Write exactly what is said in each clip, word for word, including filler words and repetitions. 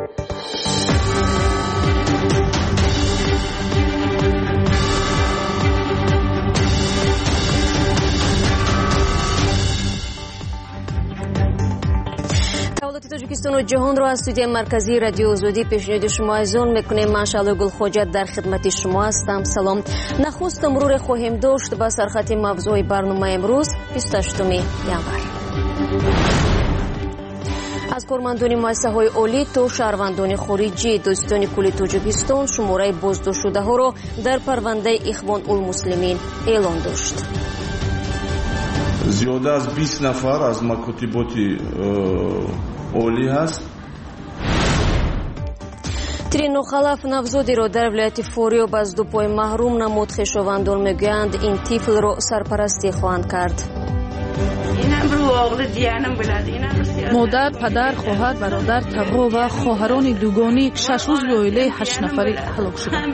تاجیکستان و جهان را از استودیو مرکزی رادیو آزادی پیشنهاد شما ازون میکنیم. من شعله گل خوجت در خدمت شما هستم. سلام. نخست مرور خواهیم داشت با سرخط موضوع برنامه امروز بیست و هشتم ینور. از کارمندان مؤسسه های عالی تا شهروندان خارجی، دوستان کل تاجیکستان شماره بازداشت شده ها را در پرونده اخوان المسلمین اعلام داشت. زیاده از بیست نفر از مکاتبات عالی هست. ترینو خلاف نوزادی را در ولایت فاریاب از دو پای محروم نمود. خویشاوندان میگویند این طفل را سرپرستی خواهند کرد. مادر، پدر، خواهر، برادر، تبا و خواهران دوگانی شش روز به اویله هشت نفری هلاک شدند.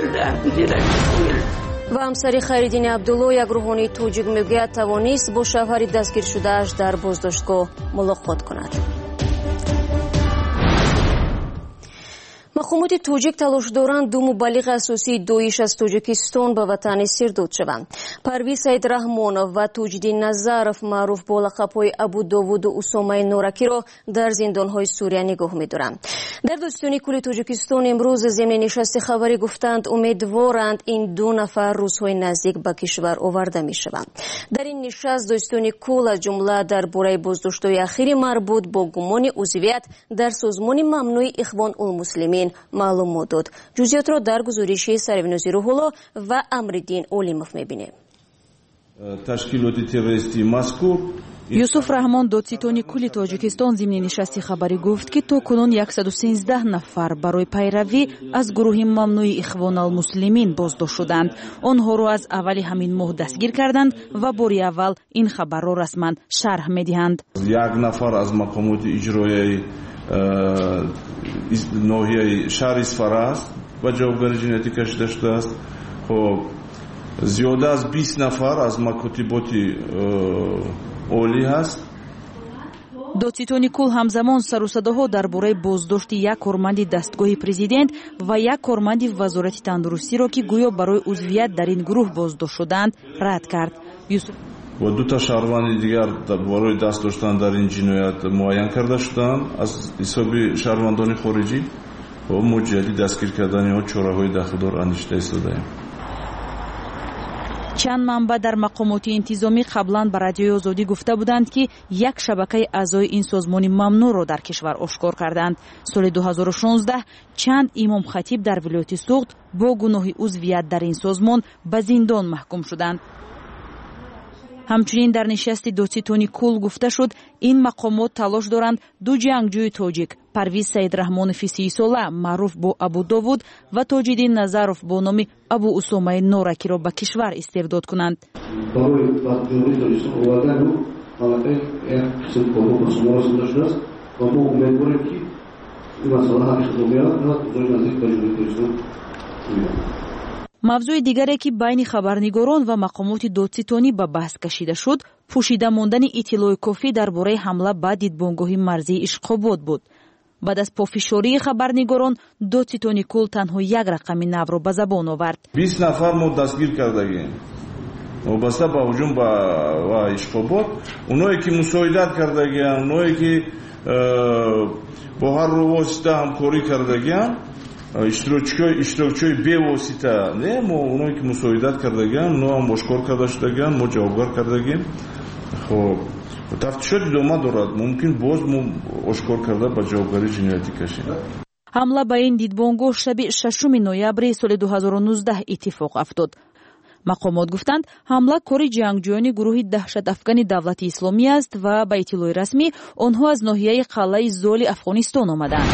و همسر خیردین عبدالله یک روحانی توجیک میگوید توانست با شوهر دستگیر شدهاش در بازداشتگاه ملاقات کند. مقامات توجیک تلاش دارند دو مبلغ اساسی دویش از توجیکستان به وطن سردود شوند. پرویز سید رحمان و توجدین نظرف معروف با لقب‌های ابو داوود و اسامه نورکی را در زندان‌های سوریه نگاه می‌دارند. در داستان کل توجیکستان امروز ضمن نشست خبری گفتند امیدوارند این دو نفر روزهای نزدیک به کشور آورده می‌شوند. در این نشست داستان کل از جمله درباره بازداشت‌های اخیر مربوط با گمان عضویت در سازمان ممنوع اخوان المسلمین معلومات داد. جزئیات را در گزارش سروینوزی روح‌الله و امرالدین اولیموف می‌بینیم. تشکیلات تروریستی مذکور یوسف رحمان دادستان کل تاجیکستان ضمن نشست خبری گفت که تا کنون صد و سیزده نفر برای پیروی از گروه ممنوع اخوان المسلمین بازداشت شدند. آنها را از اول همین ماه دستگیر کردند و باری اول این خبر را رسما شرح می‌دهند. یک نفر از مقامات اجرایی ناحیه شهر اصفهان است و جوابگری جنایتی کشیده شده است. خب زیاده از بیست نفر از مکاتبات عالی هست. دادستان کل همزمان سر و صداها درباره بازداشت یک کارمند دستگاه پرزیدنت و یک کارمند وزارت تندرستی را که گویا برای عضویت در این گروه بازداشت شدند رد کرد. یوسف و دو تا شهروند دیگر برای دست داشتن در این جنایت معین کرده شدند از حساب شهروندان خارجی و مجدد دستگیر کردن ها چاره‌های داخلدار اندیشیده ایستاده. چند منبع در مقامات انتظامی قبلا به رادیوی آزادی گفته بودند که یک شبکه اعضای این سازمان ممنوع را در کشور آشکار کردند. سال دو هزار و شانزده چند امام خطیب در ولایت سوخت با گناه عضویت در این سازمان به زندان محکوم شدند. همچنین در نشست دادستان کل گفته شد این مقامات تلاش دارند دو جنگجوی تاجیک پرویز سید رحمان سی ساله معروف با ابو داوود و تاجدین نظرف با نام ابو اسامه نورکی را به کشور استرداد کنند. موضوع دیگری که بین خبرنگاران و مقامات دادستانی به بحث کشیده شد پوشیده ماندن اطلاع کافی درباره حمله به دیدبانگاه مرزی اشقاباد بود. بعد از پافشاری خبرنگاران دادستان کل تنها یک رقم نو را به زبان آورد. بیست نفر ما دستگیر کردگیم وابسته به هجوم به اشقاباد. اونایی که مساعدت کردگیم، اونایی که با هر واسطه همکاری کردگیم، اشتراکچی اشتراکچی به واسطه نه ما اونایی که مساعدت کردگیم نو هم باشکار کرده شدگیم ما جوابگار کردگیم. خب تفتیشات ادامه دارد. ممکن باز ما آشکار کرده به جوابگری جنایتی کشیم. حمله به این دیدبانگاه شب ششم نوامبر سال دو هزار و نوزده اتفاق افتاد. مقامات گفتند حمله کاری جنگجویان گروه دهشت افغان دولت اسلامی است و به اطلاع رسمی آنها از ناحیه قلعه زال افغانستان آمدند.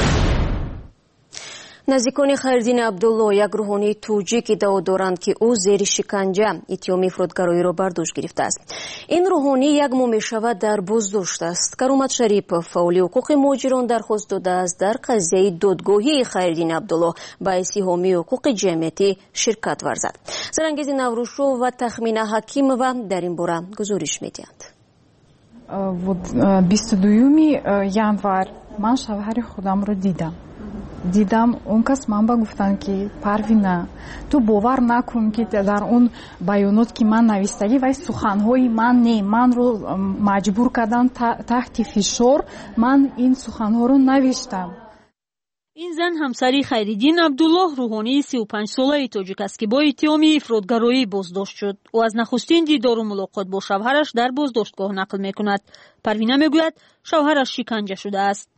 نزدیکان خیردین عبدالله یک روحانی توجیک ادعا دارند که او زیر شکنجه اتهام افراطگرایی را بر دوش گرفته است. این روحانی یک ماه میشود در بازداشت است. کرامت شریف فعال حقوق مهاجران درخواست داده است در قضیه دادگاهی خیردین عبدالله باعث حامی حقوق جمعیتی شرکت ورزد. سرانگیز نوروشو و تخمین حکیم و در این باره گزارش میدهند. بیست و دوم январ من شوهر خودم رو دیدم. дидам он кас ман ба гуфтанд ки Парвина ту бовар накун ки дар он баёнот ки ман навистагӣ вай суханҳои ман не манро маҷбур кардан таҳти фишор ман ин суханҳоро навиштам. این زن همسری خیریدین عبدالله روحانی سی و پنج ساله تاجیک است که با اتهام افراطگرایی بازداشت شد. او از نخستین دیدار و ملاقات با شوهرش در بازداشتگاه نقل میکند. پروینه میگوید شوهرش شکنجه شده است.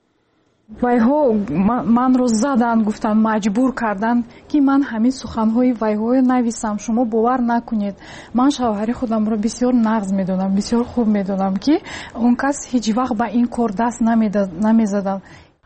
вайҳо манро заданд, гуфтанд маҷбур карданд ки ман ҳамин суханҳои вайҳоро нависам. шумо бовар накунед, ман шавҳари худамро бисёр нағз медонам, бисёр хуб медонам ки он кас ҳеҷ вақт ба ин кор даст намезаданд.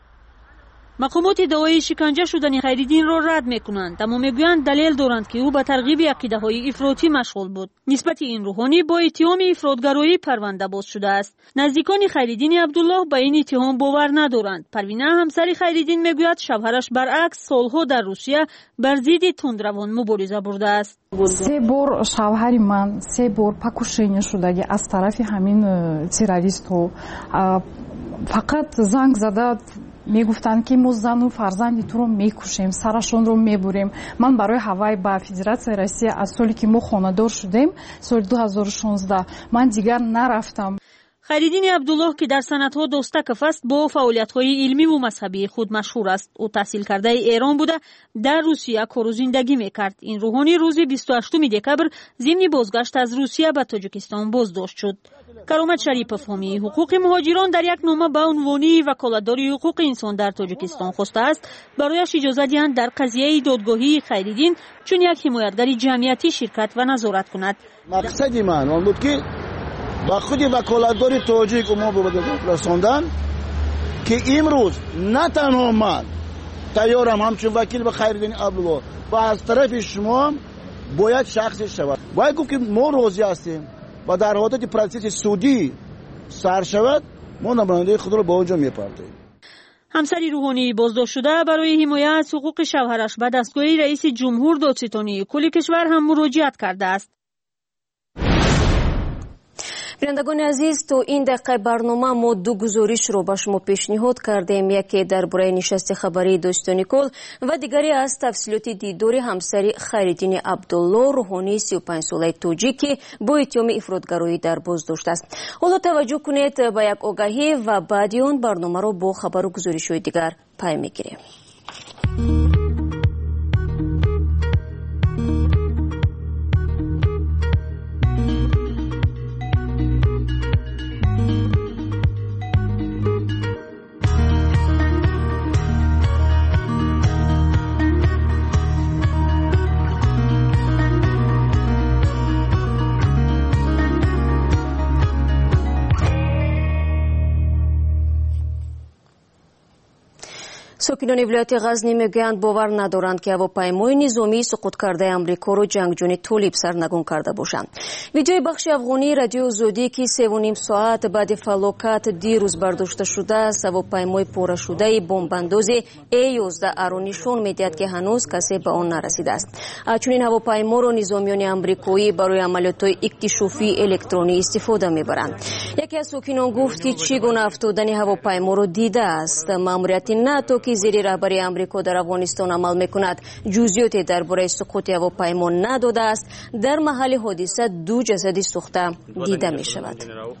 مقامات دعای شکنجه شدن خیریدین را رد میکنند، اما میگویند دلیل دارند که او به ترغیب عقیده های افراطی مشغول بود. نسبت این روحانی با اتهام افراطگرایی پرونده باز شده است. نزدیکان خیریدین عبدالله به این اتهام باور ندارند. پروینه همسر خیریدین میگوید شوهرش برعکس سالها در روسیه بر ضد تندروان مبارزه برده است. سه بار شوهر من سه بار پاکوشینی شده از طرف همین تروریست ها. فقط زنگ زده میگفتند که ما زن و فرزند تو رو میکشیم، سرشون رو میبریم. من برای هوای با فدراسیون روسیه از سالی که ما خانه‌دار شدیم سال دو هزار و شانزده من دیگر نرفتم. خیریدین عبدالله که در سنت‌ها داستکف است با فعالیت‌های علمی و مذهبی خود مشهور است. او تحصیل کرده ایران بوده در روسیه کار و زندگی میکرد. این روحانی روز بیست و هشتم دکبر ضمن بازگشت از روسیه به تاجیکستان بازداشت شد. کرامت شریپов حامی حقوق مهاجران در یک نامه به عنوان وکالتداری حقوق انسان در تاجیکستان خواسته است برایش اجازه دهند در قضیه دادگاهی خیریدین چون یک حمایتگر جمعیتی شرکت و نظارت کند. مقصد من آن بود که با خود وکالتداری تاجیک ما به رساندن که امروز نه تنها من تیارم همچون وکیل به خیریدین عبدالله و از طرف شما باید شخصی شود. باید گفت که ما راضی هستیم و در حالت پروسس سودی سر شود ما نماینده خود را با اونجا میپردازیم. همسری روحانی بازداشت شده برای حمایت از حقوق شوهرش به دستگاه رئیس جمهور دادستانی کل کشور هم مراجعت کرده است. بینندگان عزیز، تو این دقیقه برنامه ما دو گزارش رو به شما پیشنهاد کردیم، یکی درباره نشست خبری دادستانی کل و دیگری از تفصیلات دیدار همسری خیریدین عبدالله روحانی سی و پنج ساله تاجیکی با اتهام افراطگرایی در بازداشت است. حالا توجه کنید به یک آگهی و بعد آن برنامه رو با خبر و گزارش‌های دیگر پی می‌گیریم. ساکنان ولایت غزنی میگویند باور ندارند که هواپیمای نظامی سقوط کرده امریکا را جنگجوی طالب سرنگون کرده باشند. ویدیوی بخش افغانی رادیو زودی که سه و نیم ساعت بعد فلاکت دیروز برداشته شده است هواپیمای پاره شده بمبانداز ای یازده را نشان میدهد که هنوز کسی به آن نرسیده است. چنین هواپیما را نظامیان امریکایی برای عملیات‌های اکتشافی الکترونی استفاده میبرند. یکی از ساکنان گفت که چگونه افتادن هواپیما را دیده است. ماموریت ناتو که زیر رهبری آمریکا در افغانستان عمل میکند جزئیاتی درباره سقوط هواپیما نداده است. در محل حادثه دو جسد سوخته دیده می شود.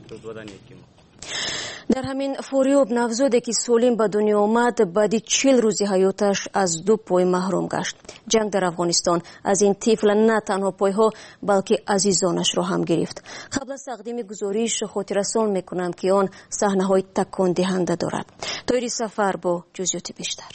در همین فاریاب نوزادی که سالم به دنیا آمد بعد چهل روز حیاتش از دو پای محروم گشت. جنگ در افغانستان از این طفل نه تنها پایها بلکه عزیزانش را هم گرفت. قبل از تقدیم گزارش خاطررسان میکنم که آن صحنه های تکان دهنده دارد. طاهر سفر با جزئیات بیشتر.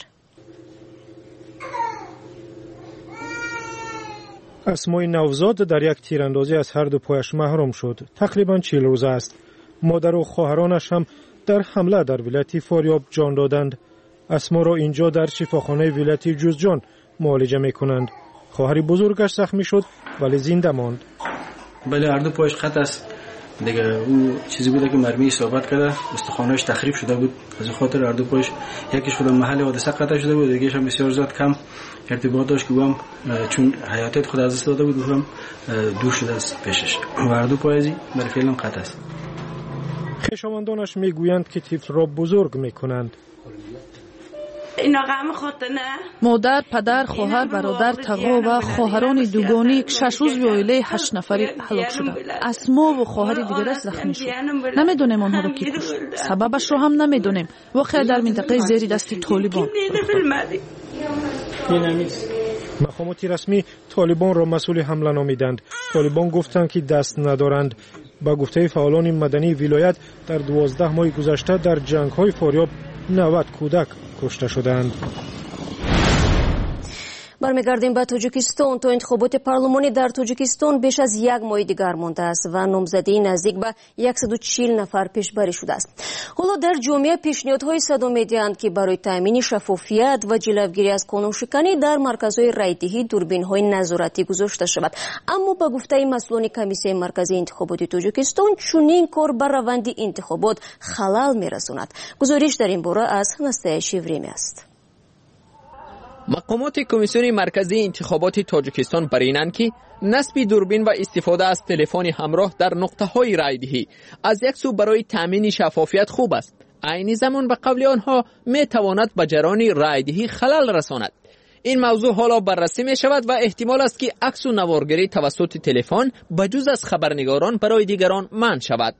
اسمای نوزاد در یک تیراندازی از هر دو پایش محروم شد. تقریبا چهل روز است. مادر و خواهرانش هم در حمله در ولایت فاریاب جان دادند. اسما را اینجا در شفاخانه ولایت جوزجان معالجه میکنند. خواهر بزرگش زخمی شد ولی زنده ماند. بله هر دو پایش خط است دیگه. او چیزی بوده که مرمی اصابت کرده، استخوانش تخریب شده بود، از خاطر هر دو پایش یکیش خود محل حادثه قطع شده بود، دیگه‌ش هم بسیار زیاد کم ارتباط داشت که هم چون حیاتیت خود از دست داده بود هم دور شده از پیشش و هر دو پایزی برای فعلا قطع است. خویشاوندانش میگویند که طفل را بزرگ میکنند. اینا غم خود نه مادر، پدر، خواهر، برادر، تقا و خواهران دوگانی شش روز به اویله هشت نفری هلاک شدند. اسما و خواهر دیگرش زخمی شد. نمیدونیم آنها رو کی کشت. سببش رو هم نمیدونیم. واقعا در منطقه زیر دست طالبان. مقامات رسمی طالبان را مسئول حمله نامیدند. طالبان گفتند که دست ندارند. با گفته فعالان مدنی ولایت در دوازده ماه گذشته در جنگ‌های فاریاب نود کودک کشته شدند. برمیگردیم به تاجیکستان. تا انتخابات پارلمانی در تاجیکستان بیش از یک ماه دیگر مانده است و نامزدی نزدیک به صد و چهل نفر پیشبری شده است. حالا در جامعه پیشنهادهای صدا می‌دهند که برای تامین شفافیت و جلوگیری از قانون‌شکنی در مرکزهای رایدهی دوربین‌های نظارتی گذاشته شود. اما با گفته مسئولان کمیسیون مرکزی انتخابات تاجیکستان چنین کار بر روند انتخابات خلل می‌رساند. گزارش در این باره از نستعلیق شیوریمی است. مقامات کمیسیون مرکزی انتخابات تاجیکستان برینند که نصب دوربین و استفاده از تلفن همراه در نقطه‌های رایدهی از یک سو برای تامین شفافیت خوب است. عین زمان به قول آنها می تواند به جریان رایدهی خلل رساند. این موضوع حالا بررسی می شود و احتمال است که عکس و نوارگیری توسط تلفن بجز از خبرنگاران برای دیگران منع شود.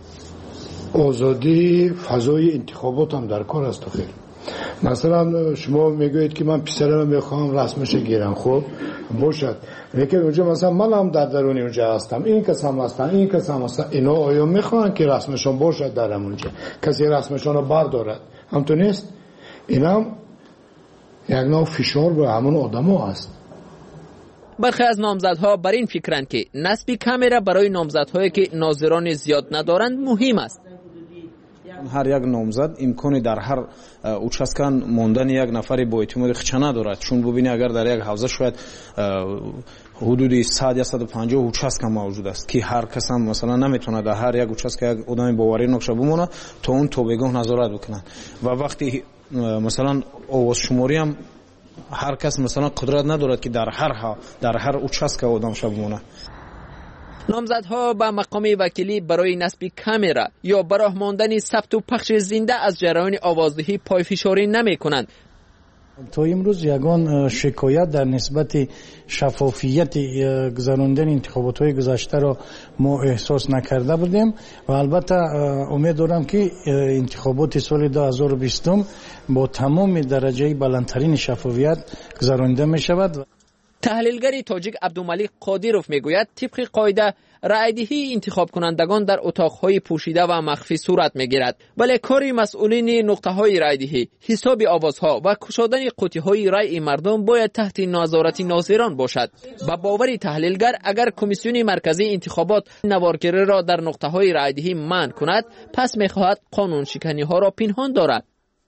آزادی فضای انتخابات هم در کار است. خیر مثلا شما میگویید که من پسرم میخوام رسمش گیرم، خب باشد، لیکن اونجا مثلا من هم در درونی اونجا هستم، این کس هم هستم، این کس هم هستم، اینا آیا میخوان که رسمشان باشد در اونجا؟ کسی رسمشان رو بردارد؟ همطور نیست. این هم یک نوع فشار به همون آدم ها هست. برخی از نامزدها بر این فکرند که نصب کامera برای نامزدهایی که ناظران زیاد ندارند مهم است. هر یک نامزد امکانی در هر اوچاسکان ماندن یک نفری با اعتماد خچه ندارد، چون ببینی اگر در یک حوزه شاید حدود صد یا صد و پنجاه اوچاسک موجود است که هر کس هم مثلا نمیتونه در هر یک اوچاسک یک آدم باوری نقشه بمونه تا اون توبگاه نظارت بکنن و وقتی مثلا آواز شماری هم هر کس مثلا قدرت ندارد که در هر در هر اوچاسک آدم شه بمونه. نامزدها با مقام وکیلی برای نصب کامera یا برای ماندن ثبت و پخش زنده از جریان آوازدهی پایفشاری نمی کنند. تا امروز یگان شکایت در نسبت شفافیت گذراندن انتخابات‌های گذشته را ما احساس نکرده بودیم و البته امید دارم که انتخابات سال دو هزار و بیست با تمام درجه بلندترین شفافیت گذرانده می شود. تحلیلگری تاجیک عبدالملیک قادیروف میگوید طبق قاعده رایدهی انتخاب کنندگان در اتاقهای پوشیده و مخفی صورت میگیرد، ولی کاری مسئولین نقطه‌های رایدهی حساب آوازها و کشادن قوطی‌های رای مردم باید تحت نظارت ناظران باشد. با باور تحلیلگر اگر کمیسیون مرکزی انتخابات نوارگیری را در نقطه‌های رایدهی منع کند، پس می‌خواهد قانون شکنی‌ها را پنهان دارد.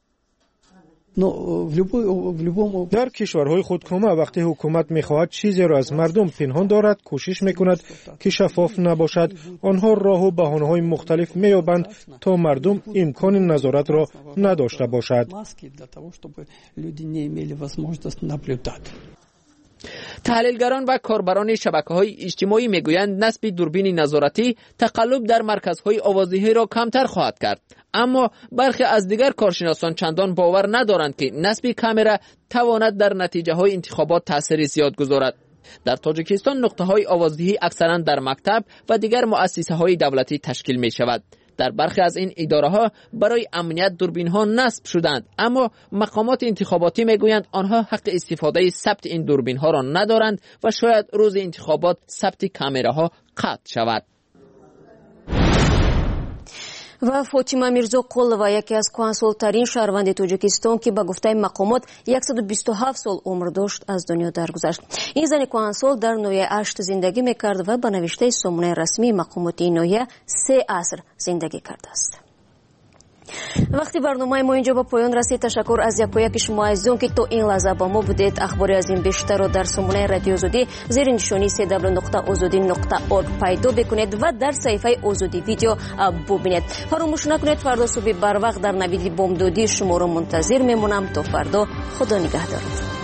در کشورهای خودکامه وقتی حکومت میخواهد چیزی را از مردم پنهان دارد، کوشش میکند که شفاف نباشد. آنها راه و بهانه‌های مختلف مییابند تا مردم امکان نظارت را نداشته باشد. تحلیلگران و کاربران شبکه‌های اجتماعی میگویند نصب دوربین نظارتی تقلب در مرکزهای آوازدهی را کمتر خواهد کرد، اما برخی از دیگر کارشناسان چندان باور ندارند که نصب کامera تواند در نتیجه های انتخابات تأثیر زیاد گذارد. در تاجیکستان نقطه های آوازدهی اکثرا در مکتب و دیگر مؤسسه های دولتی تشکیل می شود. در برخی از این اداره ها برای امنیت دوربین ها نصب شدند، اما مقامات انتخاباتی میگویند آنها حق استفاده ثبت این دوربین ها را ندارند و شاید روز انتخابات ثبت کامera ها قطع شود. و فاطمه میرزاقولова یکی از کهنسال‌ترین شهروند تاجیکستان که به گفته مقامات صد و بیست و هفت سال عمر داشت از دنیا درگذشت. این زن کهنسال در ناحیه اشت زندگی میکرد و به نوشته سامانه رسمی مقامات این ناحیه سه عصر زندگی کرده است. وقتی برنامه ما اینجا به پایان رسید، تشکر از یکایک شما عزیزان که تا این لحظه با ما بودید. اخباری از این بیشتر را در سامانه رادیو آزادی زیر نشانی سی دبلیو نقطه آزادی نقطه اورگ پیدا بکنید و در صفحه آزادی ویدیو ببینید. فراموش نکنید فردا صبح بر وقت در نوید بامدادی شما را منتظر میمونم. تا فردا، خدا نگهدارت.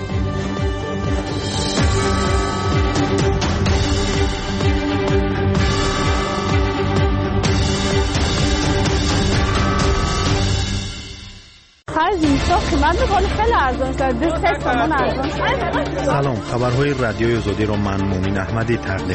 Her insan قیمت میکنه خیلی ارزان شده دو سه تومن ارزان شده. سلام، خبرهای رادیوی آزادی رو من مومین احمدی تقدیم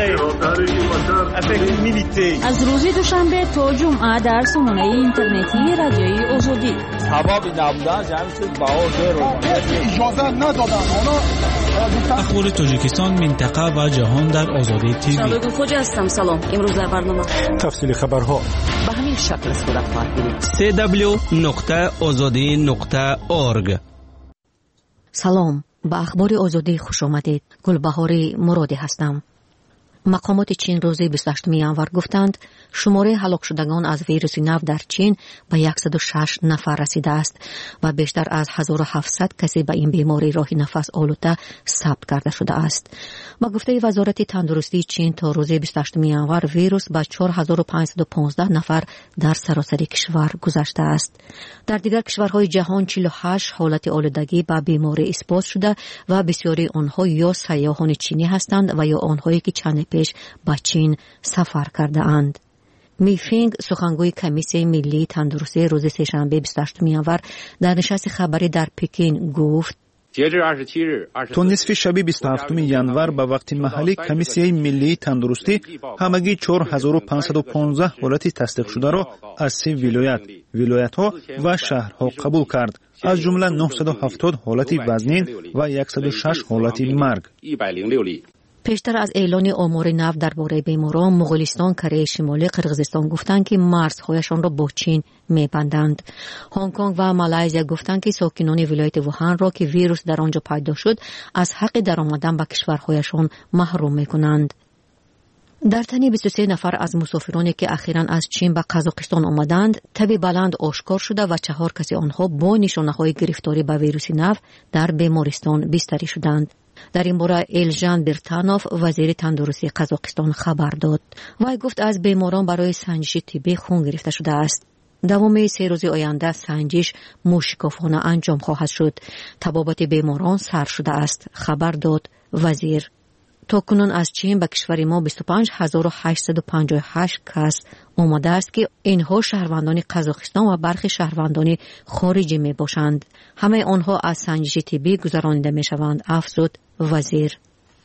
می‌کنم. از روز دوشنبه تا جمعه در سامانه اینترنتی رادیوی آزادی. سبب نبودن جمع شد باور اجازه ندادن. اخبار تاجیکستان، منطقه و جهان در آزادی تیوی. شباب خوجا هستم. سلام. امروز در برنامه تفصیل خبرها به همین شکل صورت خواهد گرفت. سی دبلیو نقطه آزادی نقطه اورگ. سلام، به اخبار آزادی خوش آمدید. گلبهاری مرادی هستم. مقامات چین روز بیست و هشتم ژانویه گفتند شماره هلاک شدگان از ویروس نو در چین به صد و شش نفر رسیده است و بیشتر از هزار و هفتصد کسی به این بیماری راه نفس آلوده ثبت کرده شده است. با گفته وزارت تندرستی چین تا روز بیست و هشتم ژانویه ویروس به چهار هزار و پانصد و پانزده نفر در سراسر کشور گذشته است. در دیگر کشورهای جهان چهل و هشت حالت آلودگی به بیماری اثبات شده و بسیاری آنها یا سیاحان چینی هستند و یا آنهایی که چند پیش به چین سفر کرده اند. میفینگ سخنگوی کمیسیون ملی تندرستی روز سه‌شنبه بیست و هشتم ژانویه در نشست خبری در پکین گفت تا نصف شب بیست و هفتم ژانویه به وقت محلی کمیسیون ملی تندرستی همگی چهار هزار و پانصد و پانزده حالت تصدیق شده را از سه ولایت، ولایت‌ها و شهرها قبول کرد، از جمله نهصد و هفتاد حالت وزنین و صد و شش حالت مرگ. پیشتر از اعلان آمار نو درباره بیماران، مغولستان، کره شمالی، قرقیزستان گفتند که مرزهایشان را با چین می‌بندند. هنگ کنگ و مالایزیا گفتند که ساکنان ولایت ووهان را که ویروس در آنجا پیدا شد از حق درآمدن به کشورهایشان محروم می‌کنند. در تن بیست و سه نفر از مسافرانی که اخیراً از چین به قزاقستان آمدند، تب بلند آشکار شده و چهار کسی آنها با نشانه‌های گرفتاری به ویروس نو در بیمارستان بستری شدند. در این باره ایلژان برتانوف وزیر تندرستی قزاقستان خبر داد. وی گفت از بیماران برای سنجش طبی خون گرفته شده است. دوام سه روز آینده سنجش موشکافانه انجام خواهد شد. طبابت بیماران سر شده است، خبر داد وزیر. تا کنون از چین به کشور ما بیست و پنج هزار و هشتصد و پنجاه و هشت کس آمده است که اینها شهروندان قزاقستان و برخی شهروندان خارجی می باشند. همه آنها از سنجش طبی گذرانیده می شوند، افزود وزیر.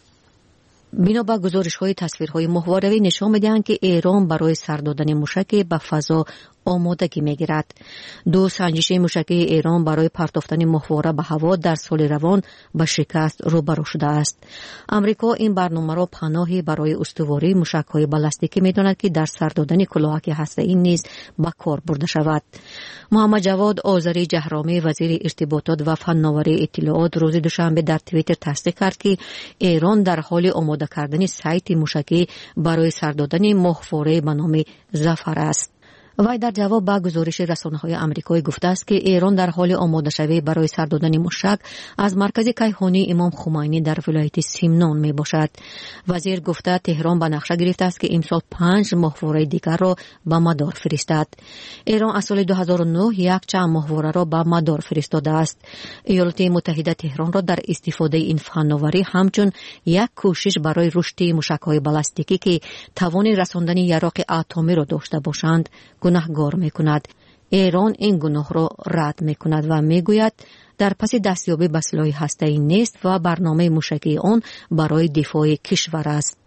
بنا به گزارش‌های تصویرهای ماهواره‌ای نشان می‌دهند که ایران برای سر دادن موشک به فضا آمادگی می‌گیرد. دو سنجش موشکی ایران برای پرتافتن ماهواره به هوا در سال روان به شکست روبرو شده است. آمریکا این برنامه را پناهی برای استواری موشک‌های بالستیکی می‌داند که در سر دادن کلاهک هسته‌ای نیز به کار برده شود. محمد جواد آذری جهرامی وزیر ارتباطات و فناوری اطلاعات روز دوشنبه در توییتر تصدیق کرد که ایران در حال آماده کردن سایت موشکی برای سر دادن ماهواره به نام ظفر است. وی در جواب به گزارش رسانه‌های آمریکایی گفته است که ایران در حال آماده شوی برای سر دادن موشک از مرکز کیهانی امام خمینی در ولایت سیمنان می باشد. وزیر گفته تهران به نقشه گرفته است که امسال پنج ماهواره دیگر را به مدار فرستد. ایران از سال دو هزار و نه یک چند ماهواره را به مدار فرستاده است. ایالات متحده تهران را در استفاده این فناوری همچون یک کوشش برای رشد موشک‌های بالستیکی که توان رساندن یراق اتمی را داشته باشند گناهگار می‌کند. ایران این گناه را رد می‌کند و می‌گوید در پس دستیابی به سلاح هسته‌ای نیست و برنامه موشکی آن برای دفاع کشور است.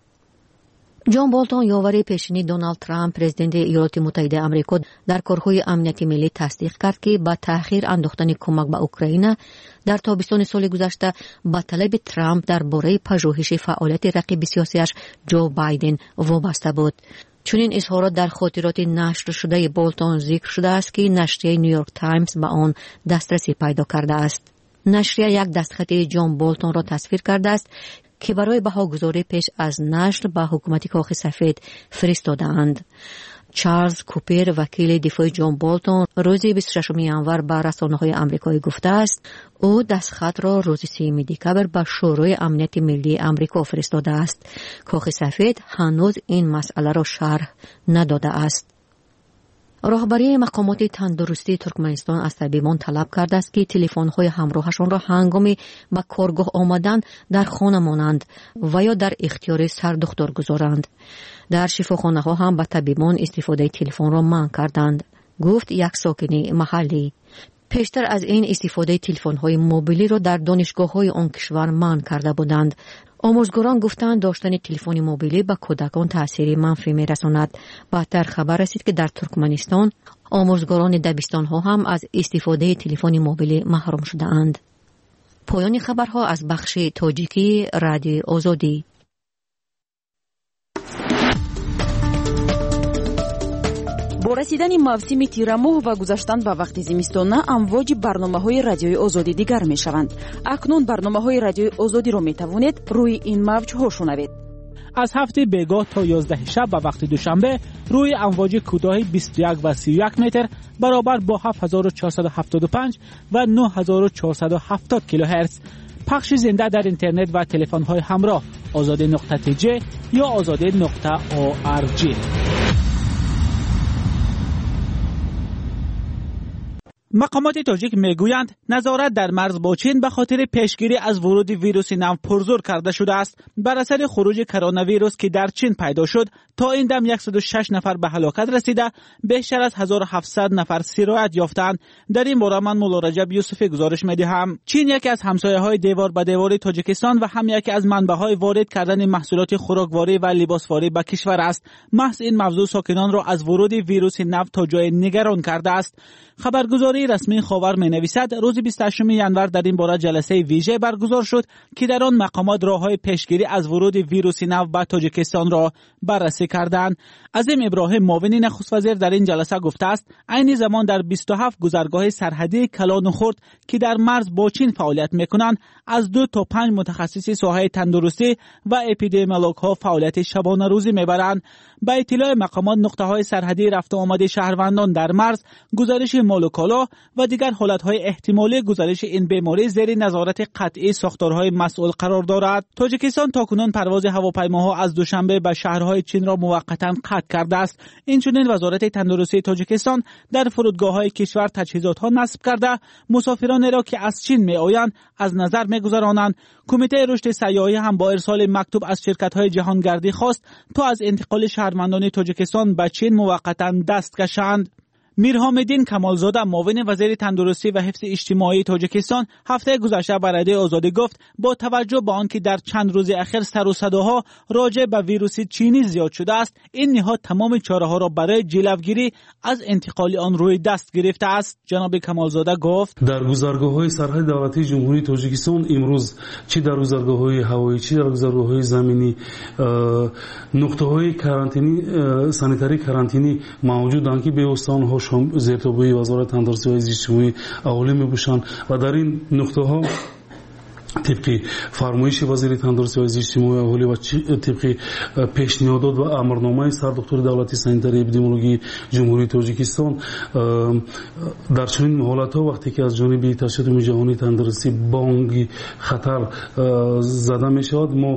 جان بولتون یاور پیشینی دونالد ترامپ پرزیدنت ایالات متحده آمریکا در کارهای امنیتی ملی تصدیق کرد که با تأخیر انداختن کمک به اوکراین در تابستان سال گذشته با طلب ترامپ درباره پژوهش فعالیت رقیب سیاسیش جو بایدن وابسته بود. چنین اظهارات در خاطرات نشر شده بولتون ذکر شده است که نشریه نیویورک تایمز به آن دسترسی پیدا کرده است. نشریه یک دستخط جان بولتون را تصویر کرده است که برای بهاگذاری پیش از نشر به حکومت کاخ سفید فرستاده‌اند. چارلز کوپر وکیل دفاع جان بولتون روز بیست و ششم ژانویه به رسانه‌های آمریکایی گفته است او دستخط را روز سوم دکبر به شورای امنیت ملی آمریکا فرستاده است. کاخ سفید هنوز این مسئله را شرح نداده است. راهبری مقامات تندرستی ترکمنستان از طبیبان طلب کرده است که تلفن‌های همراهشان را هنگام به کارگاه آمدن در خانه مانند و یا در اختیار سردختر گذارند. در شفاخانه‌ها هم به طبیبان استفاده تلفن را منع کردند، گفت یک ساکن محلی. پیشتر از این استفاده تلفن‌های موبیلی را در دانشگاه‌های آن کشور منع کرده بودند. آموزگاران گفتند داشتن تلفن موبیلی به کودکان تأثیر منفی می‌رساند. بعدتر خبر رسید که در ترکمنستان آموزگاران دبستان‌ها هم از استفاده تلفن موبیلی محروم شده‌اند. پایان خبرها از بخش تاجیکی رادیو آزادی. با رسیدن موسم تیرماه و گذشتن به وقت زمستان امواج برنامه‌های رادیوی آزادی دیگر می‌شوند. اکنون برنامه‌های رادیوی آزادی را می‌توانید روی این موج‌ها شنوید. از هفته بیگاه تا یازده شب به وقت دوشنبه روی امواج کوتاه بیست و یک و سی و یک متر برابر با هفت هزار و چهارصد و هفتاد و پنج و نه هزار و چهارصد و هفتاد کیلوهرتز. پخش زنده در اینترنت و تلفن‌های همراه آزادی نقطه تی جی یا آزادی نقطه او آر جی. مقامات تاجیک میگویند نظارت در مرز با چین به خاطر پیشگیری از ورود ویروس نو پرزور کرده شده است. بر اثر خروج کرونا ویروس که در چین پیدا شد تا این دم صد و شش نفر به هلاکت رسیده، بیشتر از هزار و هفتصد نفر سرایت یافتند. در این باره من مولا رجب یوسفی گزارش میدهم. چین یکی از همسایه‌های دیوار به دیوار تاجیکستان و هم یکی از منبع‌های وارد کردن محصولات خوراکواری و لباسواری به کشور است. محض این موضوع ساکنان را از ورود ویروس نو تا جای نگران کرده است. خبرگزاری رسمی خاور می نویسد روز بیست و هشتم ژانویه در این باره جلسه ویژه برگزار شد که در آن مقامات راه‌های پیشگیری از ورود ویروس نو به تاجیکستان را بررسی کردند. عظیم ابراهیم معاون نخست وزیر در این جلسه گفته است عین زمان در بیست و هفت گذرگاه سرحدی کلان و خرد که در مرز با چین فعالیت میکنند از دو تا پنج متخصص ساحه تندرستی و اپیدمیولوژ ها فعالیت شبانه روزی میبرند. با اطلاع مقامات نقطه های سرحدی رفت و آمد شهروندان در مرز، گزارش مال و کالا و دیگر حالت‌های احتمالی گزارش این بیماری زیر نظارت قطعی ساختارهای مسئول قرار دارد. تاجیکستان تاکنون پرواز هواپیماها از دوشنبه به شهرهای چین را موقتا قطع کرده است. اینچنین وزارت تندرستی تاجیکستان در فرودگاه‌های کشور تجهیزات‌ها نصب کرده مسافران را که از چین می‌آیند از نظر می‌گذرانند. کمیته رشد سیاحی هم با ارسال مکتوب از شرکت‌های جهانگردی خواست تا از انتقال شهروندان تاجیکستان به چین موقتا دست کشند. میرحامدین کمالزاده معاون وزیر تندرستی و حفظ اجتماعی تاجیکستان هفته گذشته به رادیو آزادی گفت با توجه به آنکه در چند روز اخیر سر و صداها راجع به ویروس چینی زیاد شده است، این نهاد تمام چاره‌ها را برای جلوگیری از انتقال آن روی دست گرفته است. جناب کمالزاده گفت در گذرگاه‌های سرحدی دولتی جمهوری تاجیکستان امروز چی در گذرگاه‌های هوایی چی در گذرگاه‌های زمینی نقطه‌های کرانتینی سانیتاری کرانتینی موجودند که به استان‌ها زیرتابی وزارت تندرستی و اجتماعی اهالی می‌باشند و در این نقطه‌ها طبق فرمایش وزیر تندرستی و اجتماعی اهالی و طبق پیشنهادات و امرنامه سردکتر دولتی سانیتاری اپیدمیولوژی جمهوری تاجیکستان در چنین حالت‌ها وقتی که از جانب تشکیل جهانی تندرستی بانگ خطر زده می‌شود، ما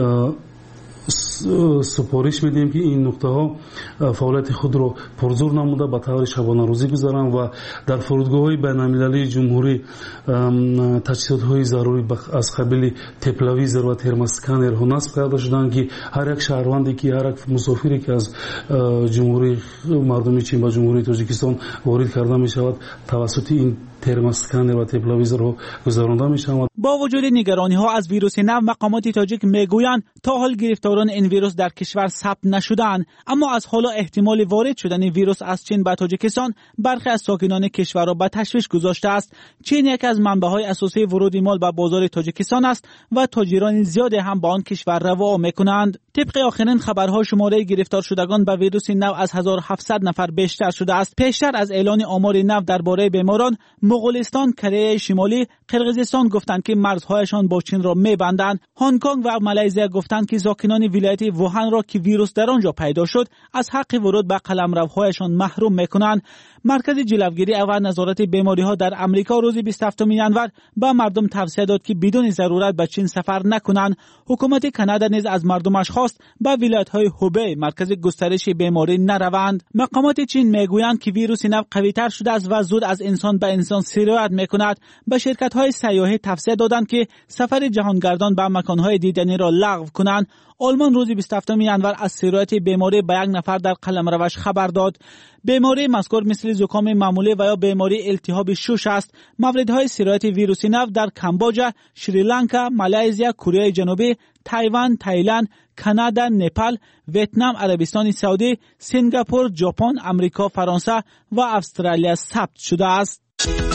سپارش میدیم که این نقطه ها فعالیت خود را پرزور نموده به طور شبانه روزی گذارند و در فرودگاه های بین المللی جمهوری تجهیزات های ضروری از قبیل تپلویزر و ترماسکانر ها نصب کرده شدند که هر یک شهروندی که هر یک مسافری که از جمهوری مردمی چین به جمهوری تاجیکستان وارد کرده می شود توسط این ترماسکانر و تپلویزر ها گذرانده می شود. با وجود نگرانی ها از ویروس نو، مقامات تاجیک میگویند تا حال گرفتاران این ویروس در کشور ثبت نشدند، اما از حالا احتمال وارد شدن ویروس از چین به تاجیکستان برخی از ساکنان کشور را به تشویش گذاشته است. چین یکی از منبع‌های اساسی ورود مال به بازار تاجیکستان است و تاجران زیادی هم به آن کشور روا میکنند. طبق آخرین خبرها شماره گرفتار شدگان به ویروس نو از هزار و هفتصد نفر بیشتر شده است. پیشتر از اعلان آمار نو درباره بیماران، مغولستان، کره شمالی، قرقیزستان گفتند که مرزهایشان با چین را میبندند. هنگ کنگ و مالزی گفتند که ساکنان ولایت ووهان را که ویروس در آنجا پیدا شد از حق ورود به قلمروهایشان محروم میکنند. مرکز جلوگیری و نظارت بیماری ها در امریکا روز بیست و هفتم ژانویه به مردم توصیه داد که بدون ضرورت به چین سفر نکنند. حکومت کانادا نیز از مردمش خواست به ولایت‌های هوبی، مرکز گسترش بیماری، نروند. مقامات چین میگویند که ویروس نو قوی‌تر شده است و زود از انسان به انسان سرایت میکند. به شرکت‌های سیاحی توصیه دادند که سفر جهانگردان به مکان‌های دیدنی را لغو کنند. آلمان روز بیست و هفتم ژانویه از سرایت بیماری به یک نفر در قلمروش خبر داد. بیماری مذکور مثل خاطر زکام معمولی و یا بیماری التهاب شش است. موردهای سرایت ویروسی نو در کامبوجا، شریلانکا، مالزیا، کره جنوبی، تایوان، تایلند، کانادا، نپال، ویتنام، عربستان سعودی، سنگاپور، ژاپن، آمریکا، فرانسه و استرالیا ثبت شده است.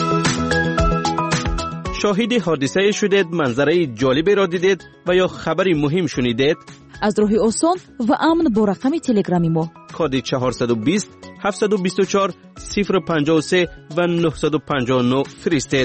شاهد حادثه شدید، منظره جالبی را دیدید و یا خبری مهم شنیدید؟ از راه آسان و امن با رقم تلگرامی ما کد چهارصد و بیست هفتصد و بیست و چهار صفر پنجاه و سه و نهصد و پنجاه و نه فرستید.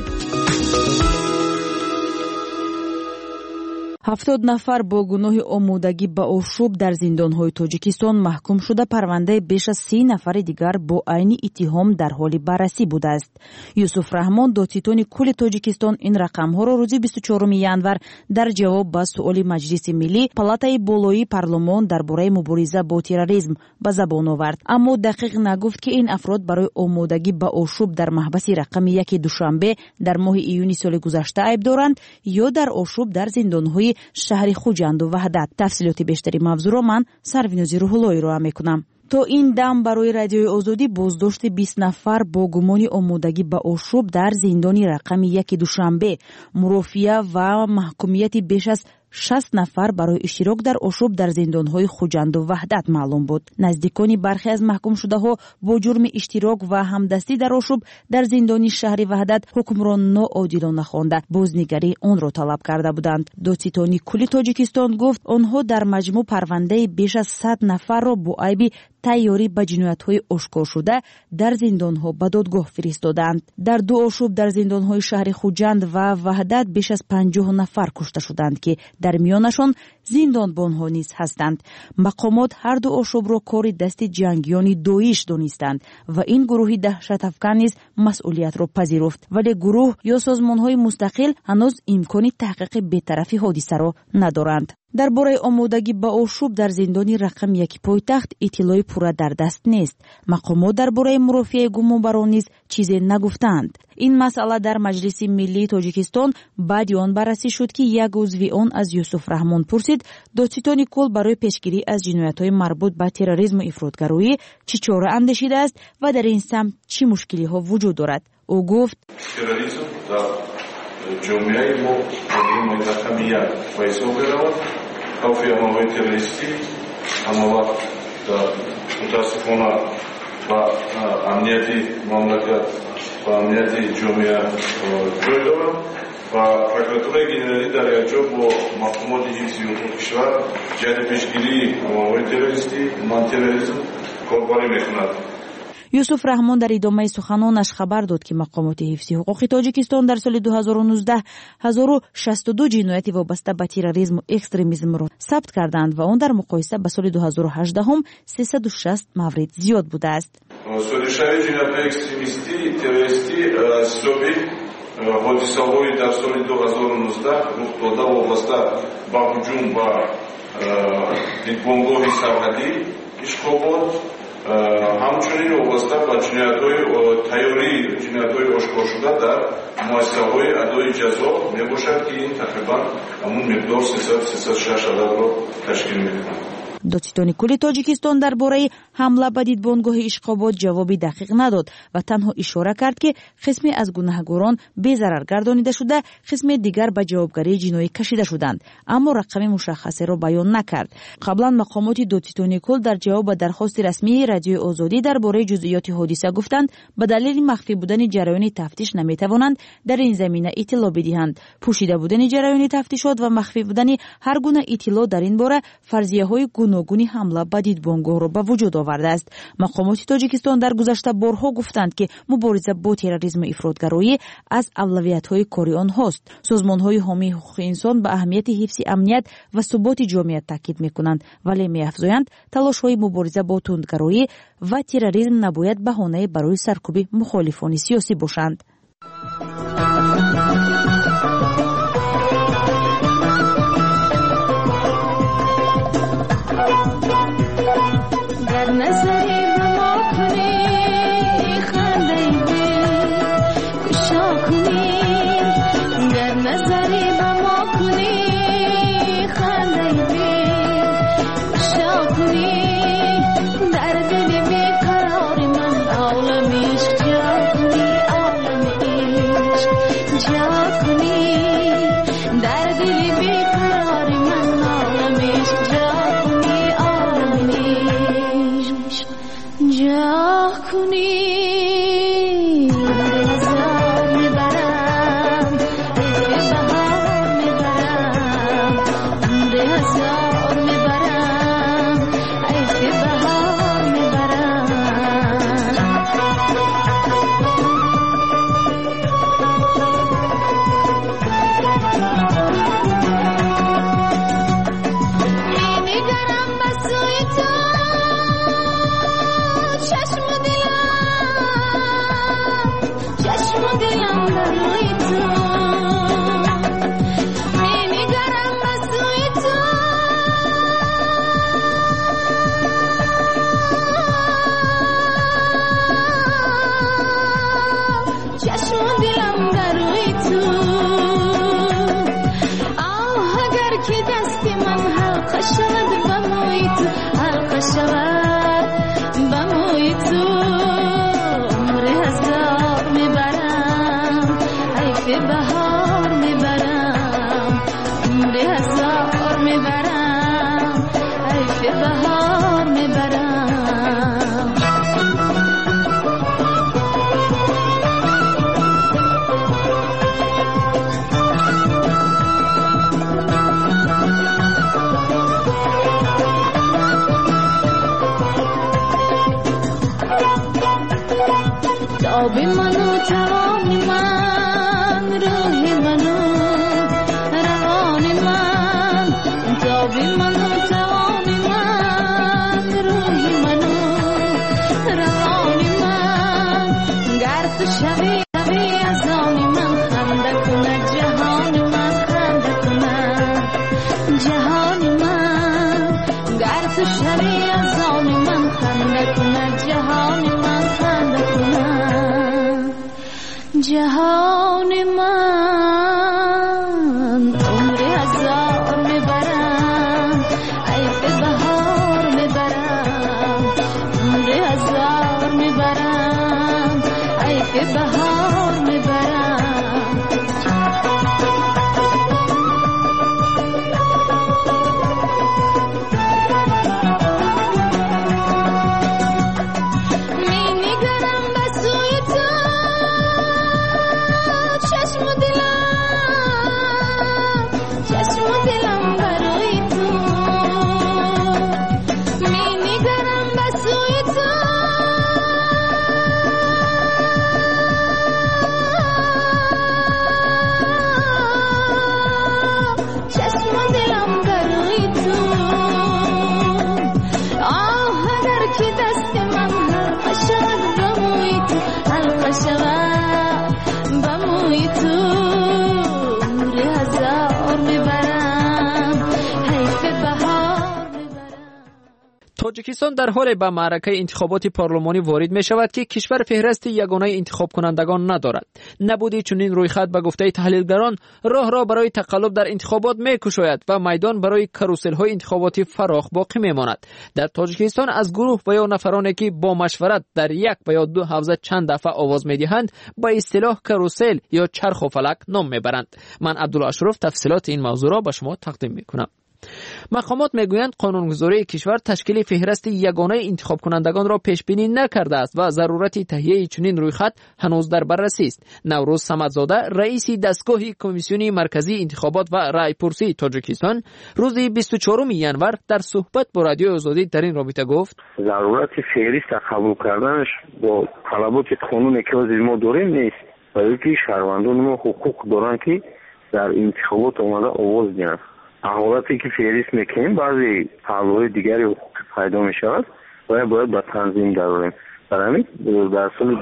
هفتاد نفر با گناه آمودگی به آشوب در زندان‌های تاجیکستان محکوم شده. پرونده بیش از سی نفر دیگر با عین اتهام در حال بررسی بوده است. یوسف رحمان دادستان کل تاجیکستان این رقم‌ها را روز بیست و چهارم ینور در جواب به سؤال مجلس ملی پالاتای بالایی پارلمان درباره مبارزه با تروریسم به زبان آورد، اما دقیق نگفت که این افراد برای آمودگی به آشوب در محبس رقم یک دوشنبه در ماه ایون سال گذشته عیب دارند یا در آشوب در زندان‌های شهر خوجند و وحدت. تفصیلات بیشتری موضوع را من سروینوزی روح‌اللهی را میکنم. تا این دم برای رادیوی آزادی بازداشت بیست نفر با گمان آمودگی به آشوب در زندان رقم یک دوشنبه، مرافعه و محکومیت بیش از شصت نفر برای اشتراک در آشوب در زندان‌های خوجند و وحدت معلوم بود. نزدیکان برخی از محکوم شده‌ها با جرم اشتراک و همدستی در آشوب در زندان شهر وحدت حکم را ناعادلانه خوانده بازنگری آن را طلب کرده بودند. دادستان کل تاجیکستان گفت آنها در مجموع پرونده بیش از صد نفر را با عیب تیاری به جنایت‌های آشکار شده در زندان‌ها به دادگاه فرستادند. در دو آشوب در زندان‌های شهر خوجند و وحدت بیش از پنجاه نفر کشته شدند که در میانشان زندانبان‌ها نیز هستند. مقامات هر دو آشوب را کار دست جنگیان دوئیش دانستند و این گروه دهشت افکن نیز مسئولیت را پذیرفت، ولی گروه یا سازمان‌های مستقل هنوز امکان تحقیق بی‌طرفی حادثه را ندارند. درباره آمادگی به آشوب در زندان رقم یک پایتخت اطلاعی پورا در دست نیست. مقامات درباره مرافعه گمانبران نیز چیزی نگفتند. این مسئله در مجلس ملی تاجیکستان بعد آن بررسی شد که یک عضو آن از یوسف رحمان پرسید دادستان کل برای پیشگیری از جنایت‌های مربوط به تروریسم و افراطگرایی چه چاره اندیشیده است و در این سمت چه مشکلی‌ها وجود دارد. او گفت تروریسم در جامعه ما این متقمیت فیصل برود. خوفی عملهای تروریستی همه وقت متاسفانه و امنیتی مملکت و امنیتی جامعه جای دارد و پروکراتورای گنرالی در یک جا با محکومات حفظی حقوق کشور جهت پیشگیری عملهای تروریستی من تروریسم کاربری میکند. یوسف رحمان در ادامه سخنانش خبر داد که مقامات حفظی حقوق تاجیکستان در سال دو هزار و نوزده هزار و شصت و دو جنایت وابسته به تروریسم و اکستریمیسم را ثبت کردند و آن در مقایسه با سال دو هزار و هجده هم سیصد و شصت مورد زیاد بوده است. سودشای جنایت اکستریمیستی تروریستی حسابی حادثه‌های در سال دو هزار و نوزده رخ داده وابسته به هجوم به دیدبانگاه سرحدی اشغالات همچنین وابسته به جنایت‌های تیاری جنایت‌های آشکار شده در مؤسسه‌های ادای جزا میباشد که این تقریبا همون مقدار سیصد سیصد و شش عدد را تشکیل می‌کند. دادستان کل تاجیکستان درباره حمله به دیدبانگاه اشغابات جوابی دقیق نداد و تنها اشاره کرد که قسمی از گناهکاران بی‌ضرر گردانیده شده، قسمی دیگر به جوابگری جنایی کشیده شدند، اما رقم مشخصی را بیان نکرد. قبلا مقامات دادستان کل در جواب به درخواست رسمی رادیوی آزادی درباره جزئیات حادثه گفتند به دلیل مخفی بودن جریان تفتیش نمیتوانند در این زمینه اطلاع بدهند. پوشیده بودن جریان تفتیشات و مخفی بودن هر گونه اطلاع در این باره فرضیه‌های گوناگونی حمله به دیدبانگاه را به وجود آورده است. مقامات تاجیکستان در گذشته بارها گفتند که مبارزه با تروریسم و افراطگرایی از اولویت‌های کاری آنهاست. سازمان‌های حامی حقوق انسان به اهمیت حفظ امنیت و ثبات جامعه تاکید می‌کنند، ولی می‌افزایند تلاش‌های مبارزه با تندگرایی و تروریسم نباید بهانه برای سرکوب مخالفان سیاسی باشند. در دل بیقرار من عالمیش بهار میبرم آبی منو توانی من روحی منو روانی من آبی منو توانی من روحی منو روانی من گر تو شوی شوی از آنی من خنده کنه جهانی من خنده کنه جهانی من گر تو شوی از آنی من خنده کنه جهانی من خنده کنه جهان من عمر هزار میبرم عیف بهار میبرم عمر هزار میبرم عیف بهار میبرم می نگرم به سوی تو چشم دلم چشم دلم برای تو می نگرم به سوی تو چشم دلم برای تو آه اگر که دست من حلقه شود بموی تو حلقه شود بموی تو عمر هزار میبرم حیف بهار میبرم. تاجیکستان در حال به معرکه انتخابات پارلمانی وارد می شود که کشور فهرست یگانه انتخاب کنندگان ندارد. نبودی چنین رویخط به گفته تحلیلگران راه را برای تقلب در انتخابات می کشاید و میدان برای کاروسل های انتخاباتی فراخ باقی می ماند. در تاجیکستان از گروه و یا نفرانی که با مشورت در یک و یا دو حوزه چند دفعه آواز می دهند با اصطلاح کاروسل یا چرخ و فلک نام می برند. من عبدالله اشرف تفصیلات این موضوع را به شما تقدیم می کنم. مقامات میگویند قانونگذاری کشور تشکیل فهرست یگانه انتخاب کنندگان را پیش بینی نکرده است و ضرورت تهیه چنین رویخط هنوز در بررسی است. نوروز صمدزاده رئیس دستگاه کمیسیون مرکزی انتخابات و رایپرسی تاجیکستان روز بیست و چهارم ژانویه در صحبت با رادیو آزادی در این رابطه گفت ضرورت فهرست قبول کردنش با طلبات قانونی که ما داریم نیست، بلکه شهروندان ما حقوق دارند که در انتخابات اومده آواز دهند. حالتی که فهرست میکنیم بعضی پهلوهای دیگری پیدا میشود و باید با تنظیم دراریم. برای در سال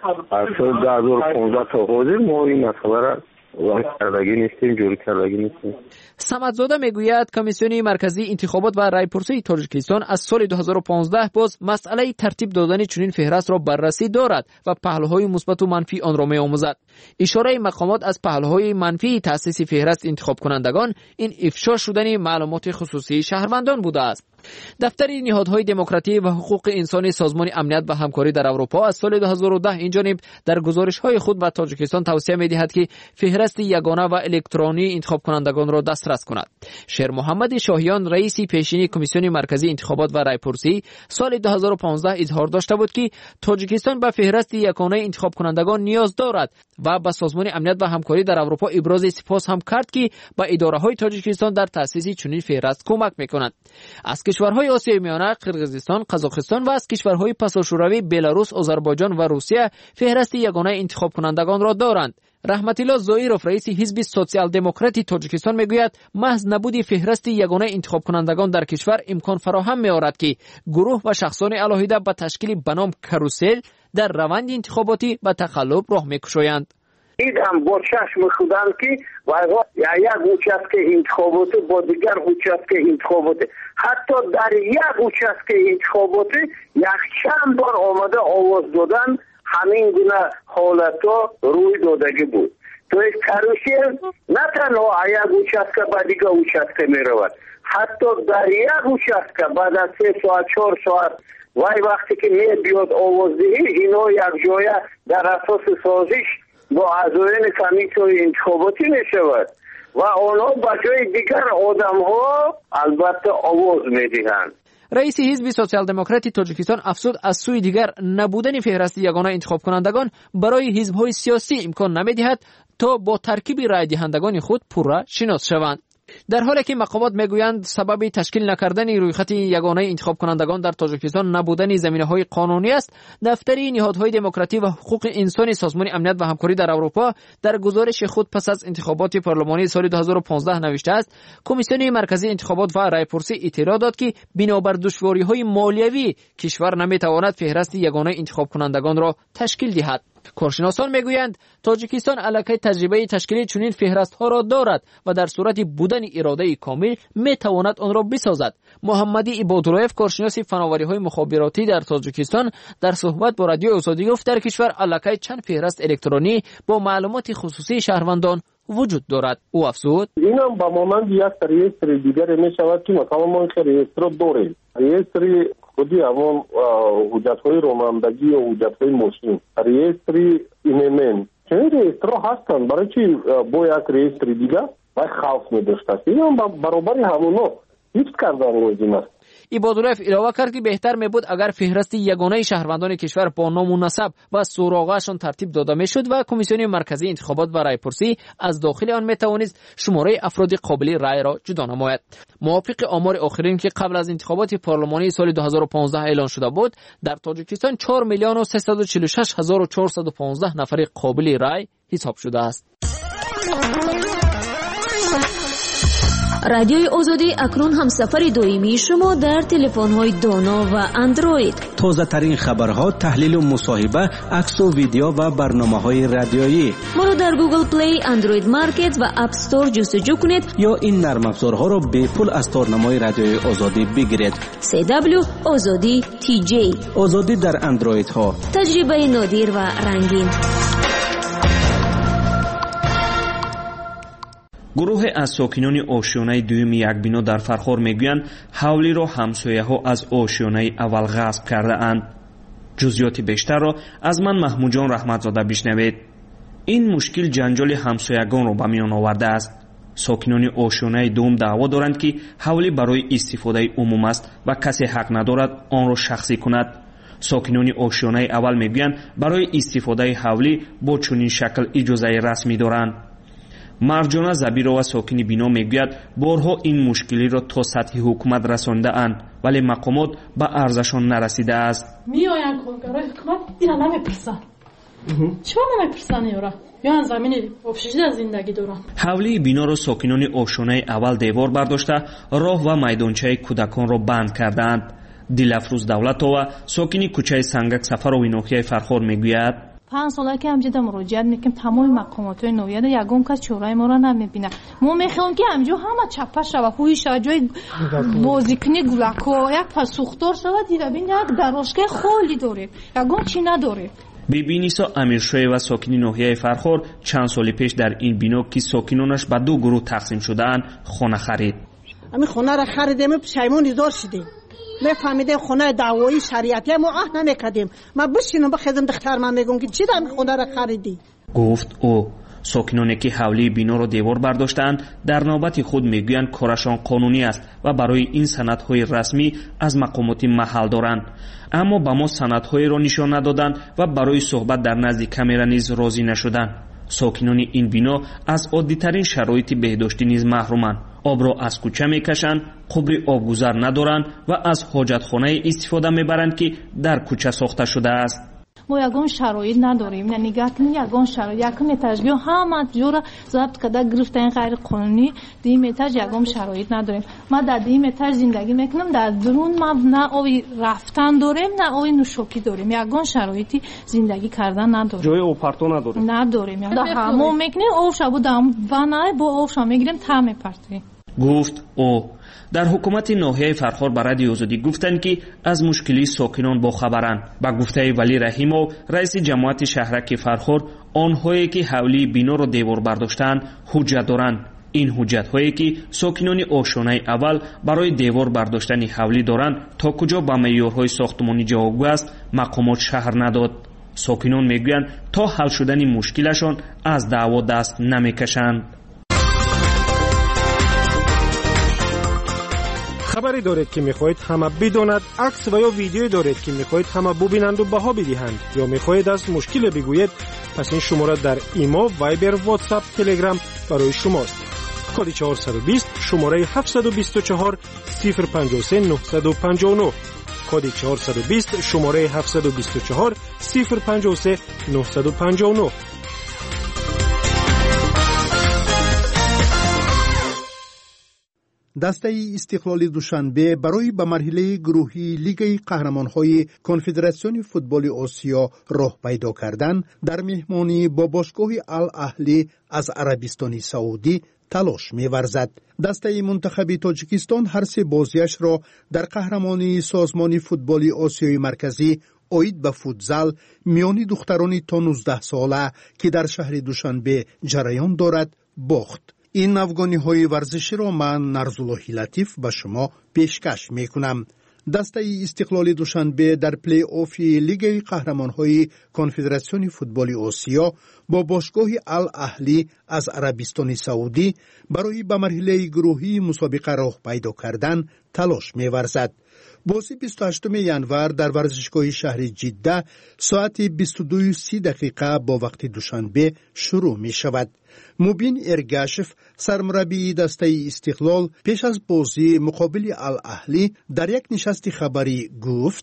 دو هزار و پانزده تا حاضر ما این مسئله را وارد کردگی نیستیم، جوری کردگی نیستیم. صمدزاده میگوید کمیسیون مرکزی انتخابات و رایپرسی تاجیکستان از سال دو هزار و پانزده باز مسئله ترتیب دادن چنین فهرست را بررسی دارد و پهلوهای مثبت و منفی آن را میآموزد. اشاره مقامات از پهلوهای منفی تأسیس فهرست انتخاب کنندگان این افشا شدن معلومات خصوصی شهروندان بوده است. دفتر نهادهای دموکراتی و حقوق انسانی سازمان امنیت و همکاری در اروپا از سال دو هزار و ده این جانب در گزارش‌های خود به تاجیکستان توصیه می‌دهد که فهرست یگانه و الکترونی انتخاب کنندگان را دسترس کند. شیر محمد شاهیان رئیس پیشین کمیسیون مرکزی انتخابات و رایپرسی سال دو هزار و پانزده اظهار داشته بود که تاجیکستان به فهرست یگانه انتخاب کنندگان نیاز دارد و به سازمان امنیت و همکاری در اروپا ابراز سپاس هم کرد که به اداره‌های تاجیکستان در تأسیس چنین فهرست کمک می‌کند. از کشورهای آسیای میانه قرقیزستان، قزاقستان و از کشورهای پساشوروی بلاروس، آذربایجان و روسیه فهرست یگانه انتخاب کنندگان را دارند. رحمت الله زایروف رئیس حزب سوسیال دموکراتی تاجیکستان میگوید محض نبودی فهرست یگانه انتخاب کنندگان در کشور امکان فراهم می‌آورد که گروه و شخصان علاهیده به تشکیل بنام کاروسل در روند انتخاباتی به تقلب راه می‌گشایند. دیدم با چشم خودم که یک участке انتخابات با دیگر участке انتخابات، حتی در یک участке انتخابات یک چند بار آمده آواز دادن، همین گونه حالتا روی دادگی بود. تو این کاروسل نه تنها یک участке با دیگر участке می رود، حتی در یک участке بعد از سه ساعت چهار ساعت وای وقتی که می بیاد آواز دهی اینا یک جای در اساس سازش با اعضایان کمیته انتخاباتی می شود و آنها با جای دیگر آدم ها البته آواز می دهند. رئیس حزب سوسیال دموکراتی تاجیکستان افزود از سوی دیگر نبودن فهرست یگانه انتخاب کنندگان برای حزب‌های سیاسی امکان نمی‌دهد تا با ترکیب رای دهندگان خود پورا شناس شوند. در حالی که مقامات میگویند سبب تشکیل نکردن رویخط یگانه انتخاب کنندگان در تاجیکستان نبودن زمینه‌های قانونی است، دفتر نهادهای دموکراتی و حقوق انسانی سازمان امنیت و همکاری در اروپا در گزارش خود پس از انتخابات پارلمانی سال دو هزار و پانزده نوشته است کمیسیون مرکزی انتخابات و رایپرسی اطلاع داد که بنابر دشواری‌های مالیوی کشور نمی‌تواند فهرست یگانه انتخاب کنندگان را تشکیل دهد. کارشناسان میگویند تاجیکستان علاقه تجربه تشکیل چنین فهرست ها را دارد و در صورت بودن اراده کامل میتواند آن را بسازد. محمدی عبادالله، کارشناس فناوری های مخابراتی در تاجیکستان، در صحبت با رادیو آزادی گفت در کشور علاقه چند فهرست الکترونی با معلومات خصوصی شهروندان وجود دارد. او افزود اینم با مانند یک رییستر دیگر می شود که مثلا ما رییستر داریم، رییستر خودی همون حجت‌های رانندگی و حجت‌های ماشین، رییستر ایمن، چنین رییستر هستن برای چی با یک رییستر دیگر باید خوف می‌داشت است. اینم برابر همونا حفظ کردن لازم است. عبادالله علاوه کرد که بهتر میبود اگر فهرست یگانه شهروندان کشور با نام و نسب و سوراقشان ترتیب داده میشد و کمیسیون مرکزی انتخابات و رایپرسی از داخل آن میتوانست شماره افراد قابل رای را جدا نماید. موافق آمار آخرین که قبل از انتخابات پارلمانی سال دو هزار و پانزده اعلان شده بود، در تاجیکستان چهار میلیون و سیصد و چهل و شش هزار و چهارصد و پانزده نفر قابل رای حساب شده است. رادیوی آزادی اکنون هم سفر دائمی شما در تلفن‌های دانا و اندروید. تازه ترین خبرها، تحلیل و مصاحبه، عکس و ویدیو و برنامه‌های رادیویی. ما را در گوگل پلی، اندروید مارکت و اپ استور جستجو کنید یا این نرم افزارها را به پول از تارنمای رادیوی آزادی بگیرید. سی دبلیو آزادی تی جی. آزادی در اندروید ها. تجربه نادر و رنگین. گروه از ساکنان آشیانه دوم یک بنا در فرخار میگویند حولی را همسایه ها از آشیانه اول غصب کرده اند. جزئیات بیشتر را از من محمود جان رحمتزاده بشنوید. این مشکل جنجال همسایگان را به میان آورده است. ساکنان آشیانه دوم دعوا دارند که حولی برای استفاده عموم است و کسی حق ندارد آن را شخصی کند. ساکنان آشیانه اول میگویند برای استفاده حولی با چنین شکل اجازه رسمی دارند. مرجانه زبیرова ساکنی بنا میگوید بارها این مشکلی را تا سطح حکومت رسانده اند ولی مقامات به ارزشان نرسیده است. میآیند کارگرای حکومت اینا نمیپرسن. چرا نمیپرسن یورا؟ یا زمین آبشیده زندگی دارن. حولی بنا را ساکنان آشیانه اول دیوار برداشته راه و میدانچه کودکان را بند کردند. دلافروز دولتова ساکنی کوچه سنگک سفروی ناحیه فرخار میگوید پنج ساله که همجا مراجعت میکنیم تمام مقامات های نوید یگم کس چورای ما را نمیبینه. ما میخوایم که همجا همه چپه شود خوی شود جای بازیکنی گلکو یک پاسوختار شود دیده بین یک دراشگاه خالی داره یگم چی نداره. بیبی نیسا امیرشوی و ساکنی ناحیه فرخار چند سال پیش در این بنا که ساکنانش به دو گروه تقسیم شدهاند خانه خرید. همین خانه را خریدیم پشیمون ایزار شدیم. میفهمیده خونه دعوایی شریعتی ما اه نمیکردیم. ما بشینم بخیزم دختر من میگم که چی دم خونه را خریدی؟ گفت او. ساکنانی که حولی بنا را دیوار برداشتند در نوبت خود میگویند کارشان قانونی است و برای این سندهای رسمی از مقامات محل دارند، اما به ما سندهای را نشان ندادند و برای صحبت در نزد کامرا نیز راضی نشدند. ساکنان این بنا از عادی ترین شرایط بهداشتی نیز محرومند. آب را از کوچه میکشند، قبر آبگذر ندارند و از حاجتخانه استفاده میبرند که در کوچه ساخته شده است. ما یگان شرایط نداریم، یعنی نگاه کنید یگان شرایط یکم تجربه همه جورا ضبط کرده گرفتن غیر قانونی دیم اتاج یگان شرایط نداریم. ما در دیم اتاج زندگی میکنم، در درون ما نه آوی رفتن داریم نه آوی نوشوکی داریم، یگان شرایطی زندگی کردن نداریم. جای آپارتو نداریم. نداریم. در همون میکنیم آب شبو دام و نه با آب شام میگیریم تا میپرتیم. گفت او. در حکومت ناحیه فرخار به رادیو آزادی گفتند که از مشکلی ساکنان با خبرند. با گفته ولی رحیمov رئیس جماعت شهرک فرخار، آنهایی که حولی بنا را دیوار برداشتند حجت دارند. این حجت هایی که ساکنان آشیانه اول برای دیوار برداشتن حولی دارند تا کجا با معیارهای ساختمانی جوابگو است مقامات شهر نداد. ساکنان میگویند تا حل شدن مشکلشان از دعوا دست نمیکشند. خبری دارید که میخواهید همه بداند، عکس و یا ویدیویی دارید که میخواهید همه ببینند و بها بدهند، یا میخواهید از مشکل بگویید، پس این شماره در ایمو، وایبر، واتساپ، تلگرام برای شماست. کد چهارصد و بیست شماره هفتصد و بیست و چهار صفر پنجاه و سه نهصد و پنجاه و نه. کد چهارصد و بیست شماره هفتصد و بیست و چهار صفر پنجاه و سه نهصد و پنجاه و نه. دسته استقلال دوشنبه برای به مرحله گروهی لیگ قهرمان‌های کنفدراسیون فوتبال آسیا راه پیدا کردن در مهمانی با باشگاه الاهلی از عربستان سعودی تلاش می‌ورزد. دسته منتخب تاجیکستان هر سه بازیش را در قهرمانی سازمان فوتبال آسیای مرکزی اوید به فوتزال میان دختران تا نوزده ساله که در شهر دوشنبه جریان دارد باخت. این افغانی های ورزشی را من نرزالله لطیف به شما پیشکش می کنم. دسته استقلال دوشنبه در پلی آف لیگ قهرمان های کنفدراسیون فوتبال آسیا با باشگاه الاهلی از عربستان سعودی برای به مرحله گروهی مسابقه راه پیدا کردن تلاش می ورزد. بازی بیست و هشتم ژانویه در ورزشگاه شهر جده ساعت بیست و دو و سی دقیقه با وقت دوشنبه شروع می شود. مبین ارگاشف سرمربی دسته استقلال پیش از بازی مقابل الاهلی در یک نشست خبری گفت: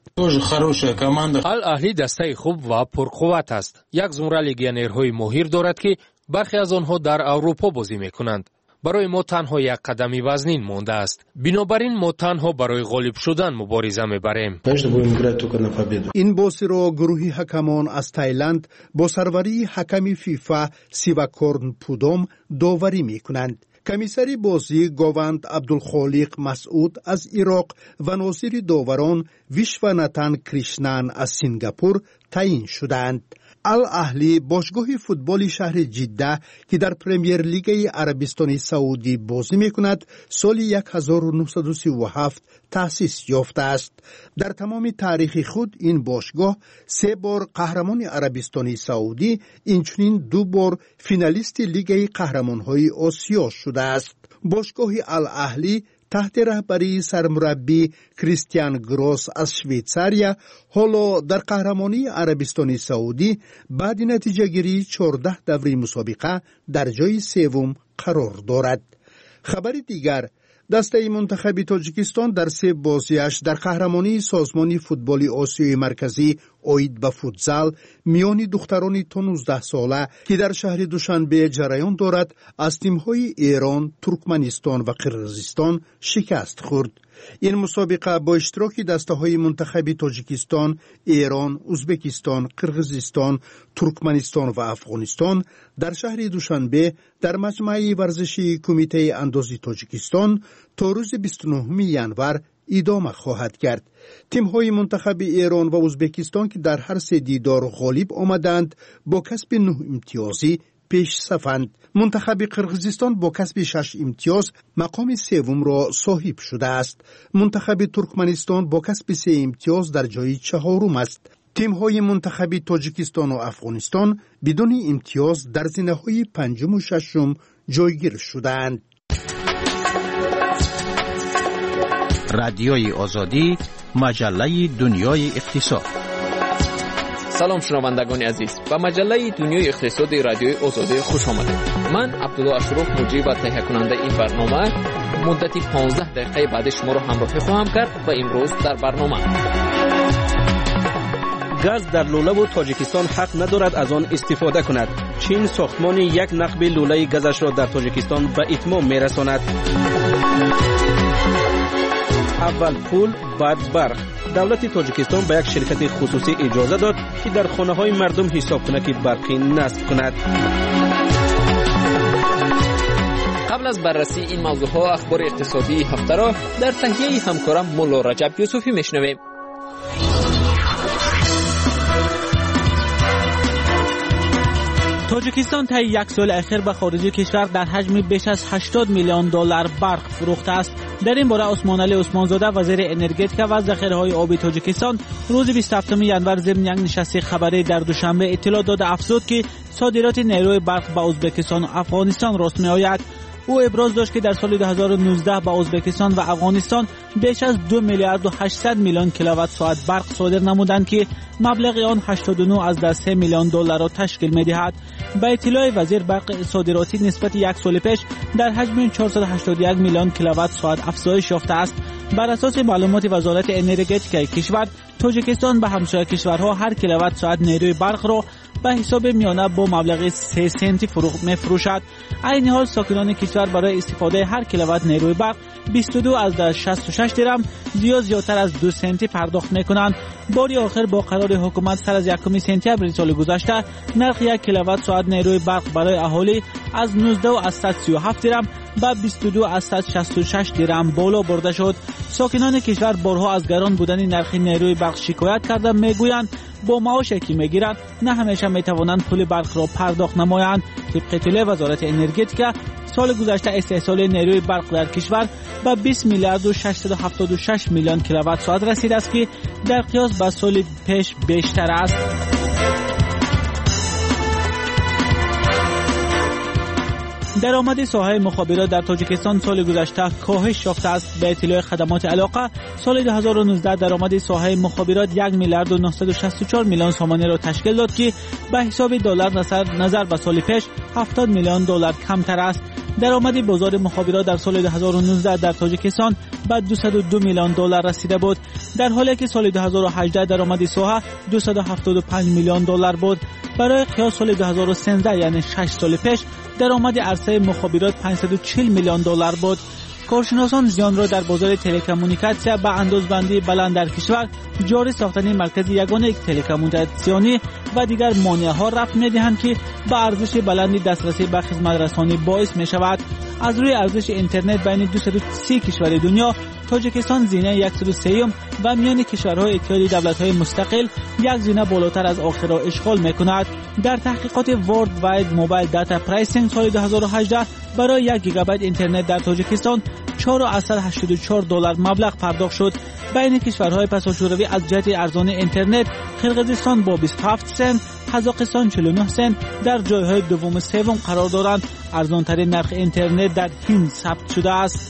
الاهلی دسته خوب و پرقوت است. یک زمره لیگیونرهای ماهر دارد که برخی از آنها در اروپا بازی میکنند. برای ما تنها یک قدمی وزنین مانده است. بنابراین ما تنها برای غالب شدن مبارزه میبریم. این بازی را گروهی حکمان از تایلند با سروری حکم فیفا سیواکورن پودوم داوری میکنند. کمیسری بازی گاوند عبدالخالق مسعود از عراق و ناظر داوران ویشواناتان کریشنان از سنگاپور تعیین شدند. الاهلی باشگاه فوتبال شهر جده که در پرمیر لیگ عربستان سعودی بازی میکند سال هزار و نهصد و سی و هفت تأسیس یافته است. در تمام تاریخ خود این باشگاه سه بار قهرمان عربستان سعودی، اینچنین دو بار فینالیست لیگ قهرمان‌های آسیا شده است. باشگاه الاهلی تحت رهبری سرمربی کریستیان گروس از شویتزاریا حالا در قهرمانی عربستان سعودی بعد نتیجه گیری چهارده دوره مسابقه در جای سوم قرار دارد. خبر دیگر، دسته منتخب تاجیکستان در سه بازیش در قهرمانی سازمان فوتبال آسیای مرکزی اوید به فوتزال میان دختران تا نوزده ساله که در شهر دوشنبه جریان دارد از تیم‌های ایران، ترکمنستان و قرقیزستان شکست خورد. این مسابقه با اشتراک دسته‌های منتخب تاجیکستان، ایران، ازبکستان، قرقیزستان، ترکمنستان و افغانستان در شهر دوشنبه در مجمع ورزشی کمیته اندازی تاجیکستان تا روز بیست و نهم ژانویه ادامه خواهد کرد. تیم‌های منتخب ایران و ازبکستان که در هر سه دیدار غالب آمدند با کسب نه امتیازی پیش صفند. منتخب قرقیزستان با کسب شش امتیاز مقام سوم را صاحب شده است. منتخب ترکمنستان با کسب سه امتیاز در جای چهارم است. تیم‌های منتخب تاجیکستان و افغانستان بدون امتیاز در زینه‌های پنجم و ششم جایگیر شدند. رادیوی آزادی، مجله دنیای اقتصاد. سلام شنوندگان عزیز، به مجله دنیای اقتصاد رادیوی آزادی خوش آمدید. من عبدالله اشرف مجری و تهیه کننده این برنامه مدتی پانزده دقیقه بعد شما را همراهی خواهم کرد و امروز در برنامه: گاز در لوله و تاجیکستان حق ندارد از آن استفاده کند. چین ساختمان یک نقب لوله گازش را در تاجیکستان به اتمام میرساند. اول پول بعد برق. دولت تاجیکستان به یک شرکت خصوصی اجازه داد که در خانه های مردم حسابخانه برقی نصب کند. قبل از بررسی این موضوع ها اخبار اقتصادی هفته را در تهیه همکارم مولا رجب یوسفی میشنویم. تاجیکستان طی یک سال اخیر به خارج کشور در حجم بیش از هشتاد میلیون دلار برق فروخته است. در این باره عثمان علی عثمانزاده وزیر انرژتیک و ذخیره‌های آبی تاجیکستان روز بیست و هفتم ژانویه ضمن یک نشست خبری در دوشنبه اطلاع داد افزود که صادرات نیروی برق به ازبکستان و افغانستان راست می‌آید. او ابراز داشت که در سال دو هزار و نوزده با ازبکستان و افغانستان بیش از دو میلیارد و هشتصد میلیون کیلووات ساعت برق صادر نمودند که مبلغ آن هشتاد و نه از سه میلیون دلار را تشکیل می‌دهد. به اطلاع وزیر برق صادراتی نسبت یک سال پیش در حجم چهارصد و هشتاد و یک میلیون کیلووات ساعت افزایش یافته است. بر اساس معلومات وزارت انرژتیک کشور، تاجیکستان به همسایه کشورها هر کیلووات ساعت نیروی برق را به حساب میانه با مبلغ سه سنتی فروخت می‌فروشد. عین حال ساکنان کشور برای استفاده هر کیلووات نیروی برق بیست و دو از شصت و شش درم یا زیادتر از دو سنتی پرداخت می‌کنند. باری آخر با قرار حکومت سر از یکم سپتامبر سال گذشته نرخ یک کیلووات ساعت نیروی برق برای اهالی از نوزده و صد و سی و هفت درم به بیست و دو و صد و شصت و شش درم بالا برده شد. ساکنان کشور بارها از گران بودن نرخ نیروی برق شکایت کرده میگویند با معاشی که میگیرند نه همیشه میتوانند پول برق را پرداخت نمایند. طبق اطلاع وزارت انرژتیک سال گذشته استحصال نیروی برق در کشور به بیست میلیارد و ششصد و هفتاد و شش میلیون کیلووات ساعت رسیده است که در قیاس با سال پیش بیشتر است. درآمد ساحه مخابرات در تاجیکستان سال گذشته کاهش یافته است. به اطلاع خدمات علاقه سال دو هزار و نوزده درآمد ساحه مخابرات یک میلیارد و نهصد و شصت و چهار میلیون سامانه را تشکیل داد که به حساب دلار نظر به سال پیش هفتاد میلیون دلار کمتر است. درآمد بازار مخابرات در سال دو هزار و نوزده در تاجیکستان به دویست و دو میلیون دلار رسیده بود، در حالی که سال دو هزار و هجده درآمد ساحه دویست و هفتاد و پنج میلیون دلار بود. برای قیاس سال دو هزار و سیزده یعنی شش سال پیش درآمد عرصه مخابرات پانصد و چهل میلیون دلار بود. کارشناسان زیان را در بازار تلکمونیکاسیون به اندازه‌بندی بلند در کشور، جاری ساختن مرکز یگانه تلکمونیکاسیونی و دیگر مانع‌ها رفع می‌دهند که به ارزش بلندی دسترسی به خدمات رسانی باعث می‌شود. از روی ارزش اینترنت بین دویست و سی کشور دنیا، تاجیکستان زینه صد و سه و میان کشورهای اتحادیه دولت‌های مستقل یک زینه بالاتر از آخر را اشغال می‌کند. در تحقیقات ورلد واید موبایل دیتا پرایسینگ سال دو هزار و هجده برای یک گیگابایت اینترنت در تاجیکستان چهار و هشتاد و چهار دلار مبلغ پرداخت شد. بین کشورهای پساشوروی از جهت ارزان اینترنت، قرقیزستان با بیست و هفت سنت، قزاقستان چهل و نه سنت در جایهای دوم و سوم قرار دارند. ارزان‌ترین نرخ اینترنت در هند ثبت شده است.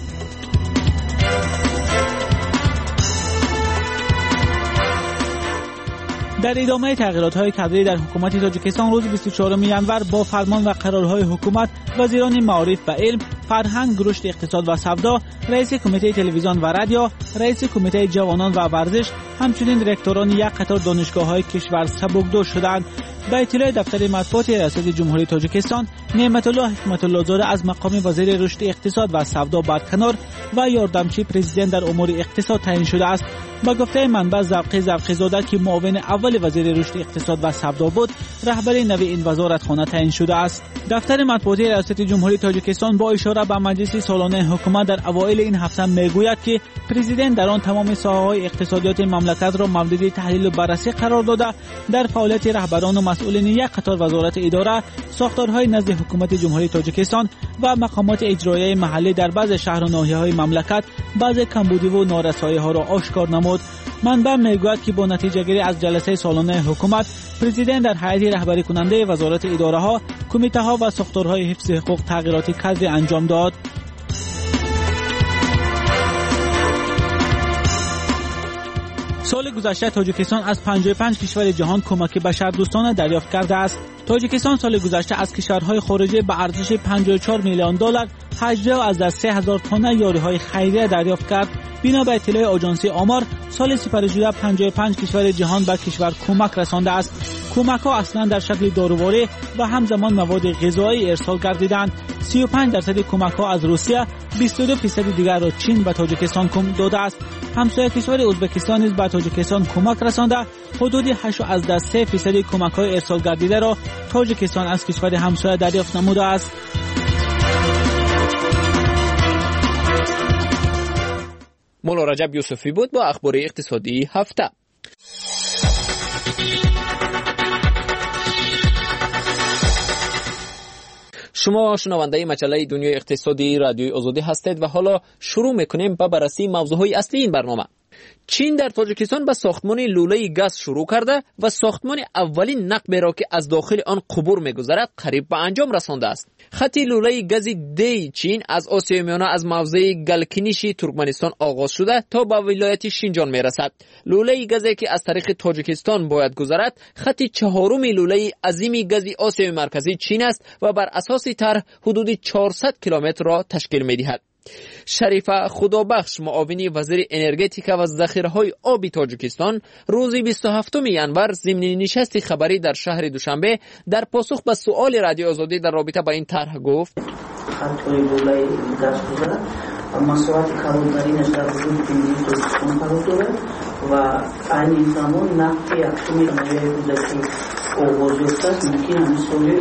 در ادامه تغییرات‌های کادری در حکومت تاجیکستان روز بیست و چهارم ژانویه با فرمان و قرارهای حکومت، وزیران معارف و علم، فرهنگ، رشد اقتصاد و سودا، رئیس کمیته تلویزیون و رادیو، رئیس کمیته جوانان و ورزش، همچنین رکتوران یک قطار دانشگاه‌های کشور سبکدوش شدند. به اطلاع دفتر مطبوعات ریاست جمهوری تاجیکستان، نعمت الله حکمت الله زاده از مقام وزیر رشد اقتصاد و سودا برکنار و یاردمچی پرزیدنت در امور اقتصاد تعیین شده است. با گفته منبع زوقی زوقی زاده که معاون اول وزیر رشد اقتصاد و سودا بود، رهبری نوی این وزارتخانه تعیین شده است. دفتر مطبوعات ریاست جمهوری تاجیکستان با اشاره به مجلس سالانه حکومت در اوایل این هفته میگوید که پرزیدنت در آن تمام ساحه‌های اقتصادیات مملکت را مورد تحلیل و بررسی قرار داده، در فعالیت رهبران و مسئولین یک قطار وزارت اداره، ساختارهای نزد حکومت جمهوری تاجیکستان و مقامات اجرایی محلی در بعض شهر و ناحیه‌های مملکت بعض کمبودی و نارسایی‌ها را آشکار نمود. منبع میگوید که با نتیجه گیری از جلسه سالانه حکومت، پرزیدنت در هیئت رهبری کننده وزارت اداره‌ها، کمیته‌ها و ساختارهای حفظ حقوق تغییرات کادری انجام داد. سال گذشته تاجیکستان از پنجاه و پنج کشور جهان کمک بشردوستانه دریافت کرده است. تاجیکستان سال گذشته از کشورهای خارجی به ارزش پنجاه و چهار میلیون دلار هجده از سه هزار تن یاریهای خیریه دریافت کرد. بنا به اطلاع آژانس آمار، سال سپری پنجاه و پنج کشور جهان به کشور کمک رسانده است. کمک‌ها اصلا در شکل داروواری و همزمان مواد غذایی ارسال گردیدند. سی و پنج درصد کمک‌ها از روسیه، بیست و دو درصد دیگر را چین به تاجیکستان کمک داده است. همسایه کشور ازبکستان نیز به تاجیکستان کمک رسانده. حدود هشت و سه درصد کمک‌های ارسال گردیده را تاجیکستان از کشور همسایه دریافت نموده است. مولا رجب یوسفی بود با اخبار اقتصادی هفته. شما شنونده مجله دنیای اقتصادی رادیوی آزادی هستید و حالا شروع میکنیم با بررسی موضوعهای اصلی این برنامه. چین در تاجیکستان به ساختمان لوله گاز شروع کرده و ساختمان اولین نقبی را که از داخل آن عبور می‌گذرد قریب به انجام رسانده است. خط لوله گاز دی چین از آسیای میانه از موضع گلکنیشی ترکمنستان آغاز شده تا به ولایت شینجان میرسد. لوله گازی که از طریق تاجیکستان باید گذرد خط چهارم لوله عظیم گاز آسیای مرکزی چین است و بر اساس طرح حدود چهارصد کیلومتر را تشکیل می‌دهد. شریفه خدابخش معاون وزیر انرژتیک و ذخیره‌های آبی تاجیکستان روز بیست و هفتم ژانویه ضمن نشست خبری در شهر دوشنبه در پاسخ به سؤال رادیو آزادی در رابطه با این طرح گفت: خط‌های لوله گاز گذرد مسافت کلانترینش در حدود پنجاه تاجیکستان قرار دارد و این زمان نفت اتمی نوعی که آغاز یافته است ممکن است سالی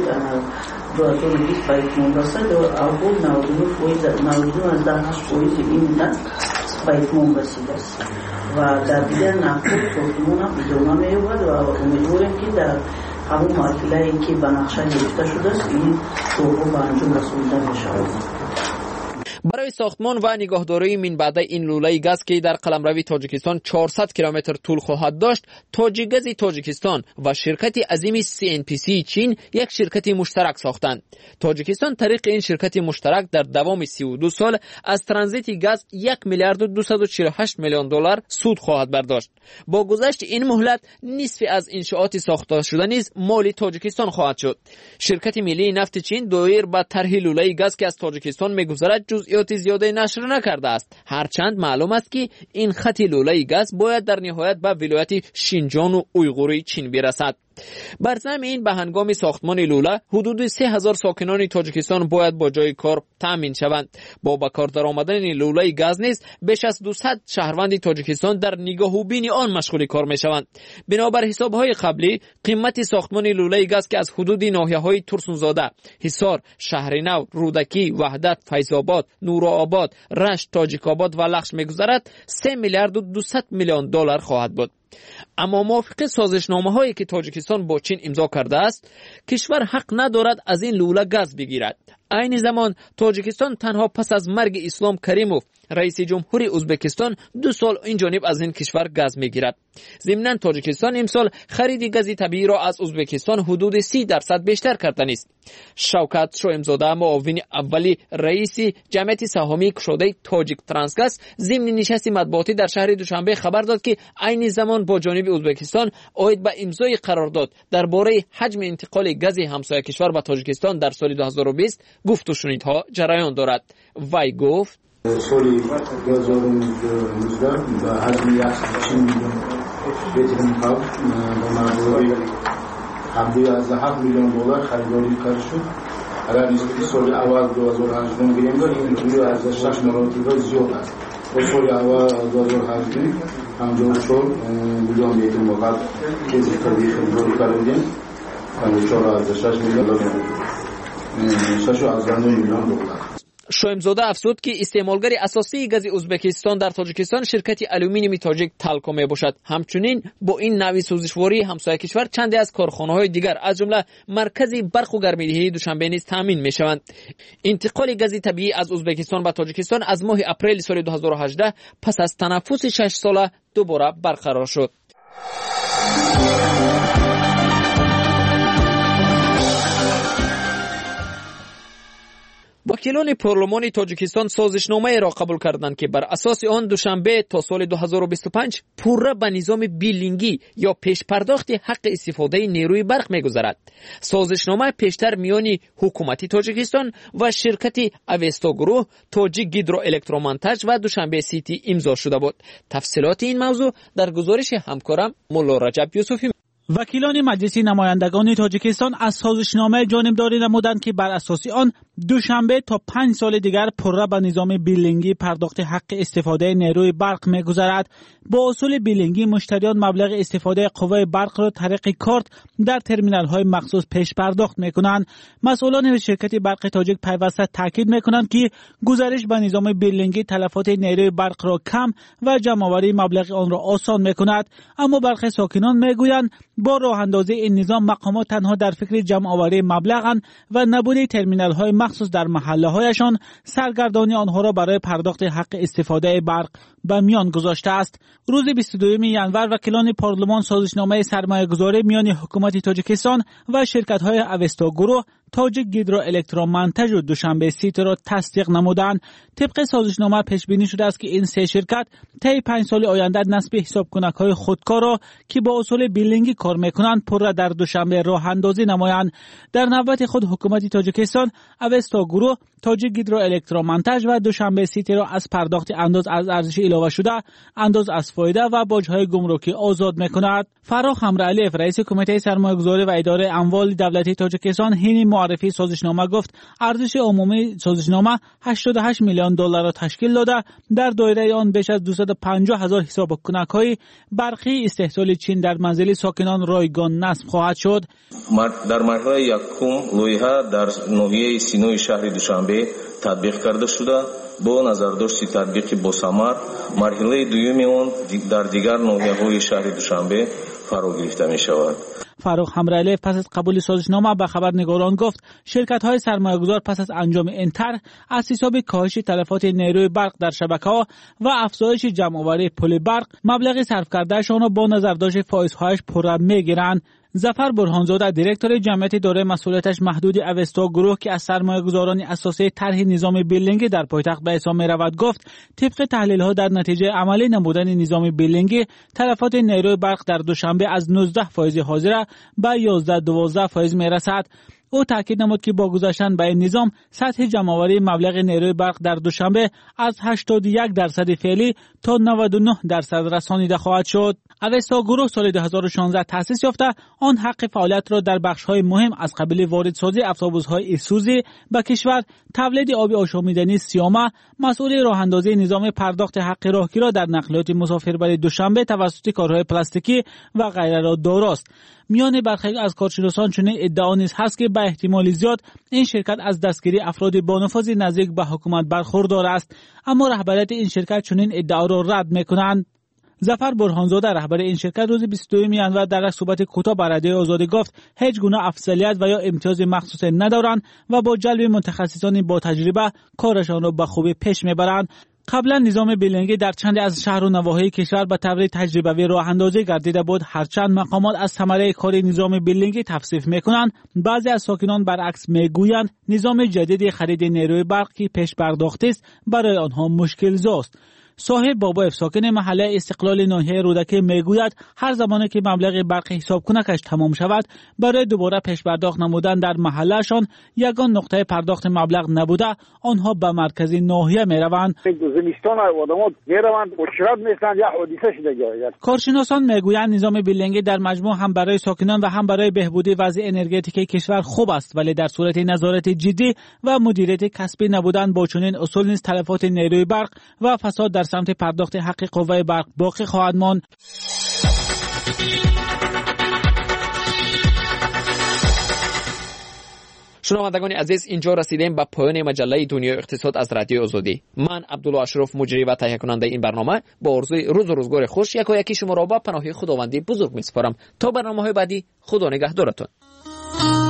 دو هزار و بیست به اتمام رسد و اول نود و نه فیصد نود و نه از ده هشت فیصد این نفت به اتمام رسیده است و در دیگر نفت ساختمان هم ادامه می‌یابد و امیدواریم که در همون مرحله‌ای که به نقشه گرفته شده است این کارها به انجام رسانیده می‌شود. برای ساختمان و نگهداری منبع این لوله گاز که در قلمرو تاجیکستان چهارصد کیلومتر طول خواهد داشت، تاجیکگاز تاجیکستان و شرکت عظیم سی ان پی سی چین یک شرکت مشترک ساختند. تاجیکستان طریق این شرکت مشترک در دوام سی و دو سال از ترانزیت گاز یک میلیارد و دویست و چهل و هشت میلیون دلار سود خواهد برداشت. با گذشت این مهلت نصف از انشاءات ساخته شده نیز مال تاجیکستان خواهد شد. شرکت ملی نفت چین دایر به طرح لوله گاز که از تاجیکستان می‌گذرد جزئیات زیاده نشر نکرده است، هرچند معلوم است که این خط لوله گاز باید در نهایت به ولایت شینجان و اویغوری چین برسد. بر ضمن این به هنگام ساختمان لوله حدود سه هزار ساکنان تاجیکستان باید با جای کار تامین شوند. با به کار درآمدن لوله گاز نیز بیش از دویست شهروند تاجیکستان در نگاه و بین آن مشغول کار میشوند. بنابر حساب‌های قبلی قیمت ساختمان لوله گاز که از حدود ناحیه‌های ترسونزاده، حصار، شهرنو، رودکی، وحدت، فیض‌آباد، نورآباد، رشت، تاجیک‌آباد و لخش می‌گذرد سه میلیارد و دویست میلیون دلار خواهد بود. اما موافق سازشنامه‌هایی که تاجیکستان با چین امضا کرده است، کشور حق ندارد از این لوله گاز بگیرد. این زمان تاجیکستان تنها پس از مرگ اسلام کریموف رئیس جمهوری ازبکستان دو سال این جانب از این کشور گاز میگیرد. ضمناً تاجیکستان امسال خرید گاز طبیعی را از ازبکستان حدود سی درصد بیشتر کرده است. شوکت شوئمزاده معاون اولی رئیس جمعیت سهامی کشاده تاجیک ترانسگاز ضمن نشست مطبوعاتی در شهر دوشنبه خبر داد که این زمان با جانب ازبکستان عاید به امضای قرارداد درباره حجم انتقال گاز همسایه کشور به تاجیکستان در سال دو هزار و بیست گفت و شنیدها جریان دارد. وی گفت سال دو هزار و نوزده به حجم یک میلیون لیتر نفت با مبلغ حدود از هفت میلیون دلار خریداری کرده شد. اگر نسبت سال اول دو هزار و هجده بگیریم داریم این حدود از شش مراتب زیاد است. و سال اول دو هزار و هجده پنجاه و چهار میلیون لیتر نفت که طبیعی خریداری کردیم پنجاه و چهار از شش میلیون دلار شش از دو میلیون دلار. شوئمزاده افزود که استعمالگر اساسی گاز ازبکستان در تاجیکستان شرکت آلومینیوم تاجیک تالکو میباشد. همچنین با این نوع سوزشواری همسایه کشور چندی از کارخانه‌های دیگر از جمله مرکز برق و گرمایدهی دوشنبه نیز تامین میشوند. انتقال گاز طبیعی از ازبکستان به تاجیکستان از ماه اپریل سال دو هزار و هجده پس از تنفس شش ساله دوباره برقرار شد. وکیلان پارلمان تاجیکستان سازشنامه را قبول کردند که بر اساس آن دوشنبه تا سال دو هزار و بیست و پنج پوره به نظام بیلینگی یا پیش پرداخت حق استفاده نیروی برق می‌گذرد. سازشنامه پیشتر میان حکومت تاجیکستان و شرکت اوستا گروه تاجیک گیدرو الکترومونتاژ و دوشنبه سیتی امضا شده بود. تفصیلات این موضوع در گزارش همکارم مولا رجب یوسفی. وکیلان مجلس نمایندگان تاجیکستان از سازشنامه جانبداری نمودند که بر اساس آن دوشنبه تا پنج سال دیگر پرره به نظام بیلینگی پرداخت حق استفاده نیروی برق می‌گذرد. با اصول بیلینگی مشتریان مبلغ استفاده قوه برق را طریق کارت در ترمینال‌های مخصوص پیش پرداخت می‌کنند. مسئولان شرکت برق تاجیک پیوسته تاکید می‌کنند که گزارش به نظام بیلینگی تلفات نیروی برق را کم و جمع‌آوری مبلغ آن را آسان می‌کند. اما برخی ساکنان می‌گویند با راه اندازی این نظام مقامات تنها در فکر جمع‌آوری مبلغند و نبود ترمینال‌های مخصوص در محله‌هایشان سرگردانی آنها را برای پرداخت حق استفاده برق به میان گذاشته است. روز بیست و دوم ژانویه وکیلان پارلمان سازشنامه سرمایه‌گذاری میان حکومت تاجیکستان و شرکت‌های اوستا گروه، تاجیک گیدرو الکترومنتج و دوشنبه سیت را تصدیق نمودند. طبق سازشنامه پیش بینی شده است که این سه شرکت طی پنج سال آینده نصب حسابکنک‌های خودکار را که با اصول بیلینگی کار می‌کنند پر را در دوشنبه راه اندازی نمایند. در نوبت خود حکومت تاجیکستان اوستا گروه، تاجیک گیدرو الکترومنتج و دوشنبه سیتی را از پرداخت انداز از ارزش اضافه شده، انداز از فایده و باج‌های گمرکی آزاد می‌کند. فراخ همرعلیف رئیس کمیته سرمایه‌گذاری و اداره اموال دولتی تاجیکستان حین معرفی سازشنامه گفت ارزش عمومی سازشنامه هشتاد و هشت میلیون دلار را تشکیل داده، در دایره آن بیش از دویست و پنجاه هزار حسابکنک‌های برقی استحصال چین در منزل ساکنان رایگان نصب خواهد شد. در مرحله یکم لویحه در ناحیه سینوی شهر دوشنبه تطبیق کرده شده. با نظرداشت تطبیق با ثمر مرحله دوم آن در دیگر ناحیه‌های شهر دوشنبه فرا گرفته می شود. فاروق همرعلی پس از قبول سازشنامه به خبرنگاران گفت شرکت‌های سرمایه‌گذار پس از انجام این طرح از حساب کاهش تلفات نیروی برق در شبکه‌ها و افزایش جمع‌آوری پول برق مبلغ صرف کردهشان را با نظرداشت فائزهایش پررم می‌گیرند. ظفر برهانزاده دیرکتور جمعیت دارای مسئولیتش محدود اوستا گروه که از سرمایه‌گذاران اساسی طرح نظام بیلینگی در پایتخت به حساب می‌رود گفت طبق تحلیل‌ها در نتیجه عملی نمودن نظام بیلینگی تلفات نیروی برق در دوشنبه از نوزده فایز حاضره به یازده دوازده فایز می‌رسد. او تاکید نمود که با گذاشتن به این نظام سطح جمع‌آوری مبلغ نیروی برق در دوشنبه از هشتاد و یک درصد فعلی تا نود و نه درصد رسانیده خواهد شد. اوستا گروه سال دو هزار و شانزده تأسیس یافته آن حق فعالیت را در بخش‌های مهم از قبیل واردسازی اتوبوس‌های ایسوزی به کشور، تولید آب آشامیدنی سیامه، مسئول راه‌اندازی نظام پرداخت حق راهگیری در نقلیات مسافربری دوشنبه توسط کارهای پلاستیکی و غیره را داراست. میان برخی از کارشناسان چنین ادعا نیز هست که به احتمال زیاد این شرکت از دستگیری افراد با نفوذ نزدیک به حکومت برخوردار است، اما رهبریت این شرکت چنین ادعا را رد می‌کنند. ظفر برهانزاده رهبر این شرکت روز بیست و دوم ژانویه در صحبت کوتاه با رادیو آزادی گفت هیچ گونه افضلیت و یا امتیاز مخصوص ندارند و با جلب متخصصان با تجربه کارشان را به خوبی پیش میبرند. قبلا نظام بیلینگی در چند از شهر و نواحی کشور به طور تجربوی راه اندازی گردیده بود. هرچند مقامات از ثمره کار نظام بیلینگی توصیف میکنند، بعضی از ساکنان برعکس میگویند نظام جدید خرید نیروی برقی پیش پرداخته است، برای آنها مشکل زاست. صاحب بابایف ساکن محله استقلال ناحیه رودکی میگوید هر زمانی که مبلغ برق حساب کنکش تمام شود برای دوباره پیش پرداخت نمودن در محلهشان یگان نقطه پرداخت مبلغ نبوده، آنها به مرکز ناحیه میروند. زمستان آدم‌ها میروند مشکلات میشن یا حادثه شده جایی. کارشناسان میگویند نظام بیلینگی در مجموع هم برای ساکنان و هم برای بهبودی وضع انرژتیکی کشور خوب است، ولی در صورت نظارت جدی و مدیریت کسبی نبودن با چنین اصول نیز تلفات نیروی برق و فساد در سمت پرداخت حق قوه برق باقی خواهد ماند. شنوندگان عزیز، اینجا رسیدیم به پایان مجله دنیای اقتصاد از رادیو آزادی. من عبدالله اشرف مجری و تهیه کننده این برنامه با آرزوی روز و روزگار خوش یکا یکی شما را به پناه خداوندی بزرگ میسپارم. تا برنامه‌های بعدی، خدا نگهدارتون.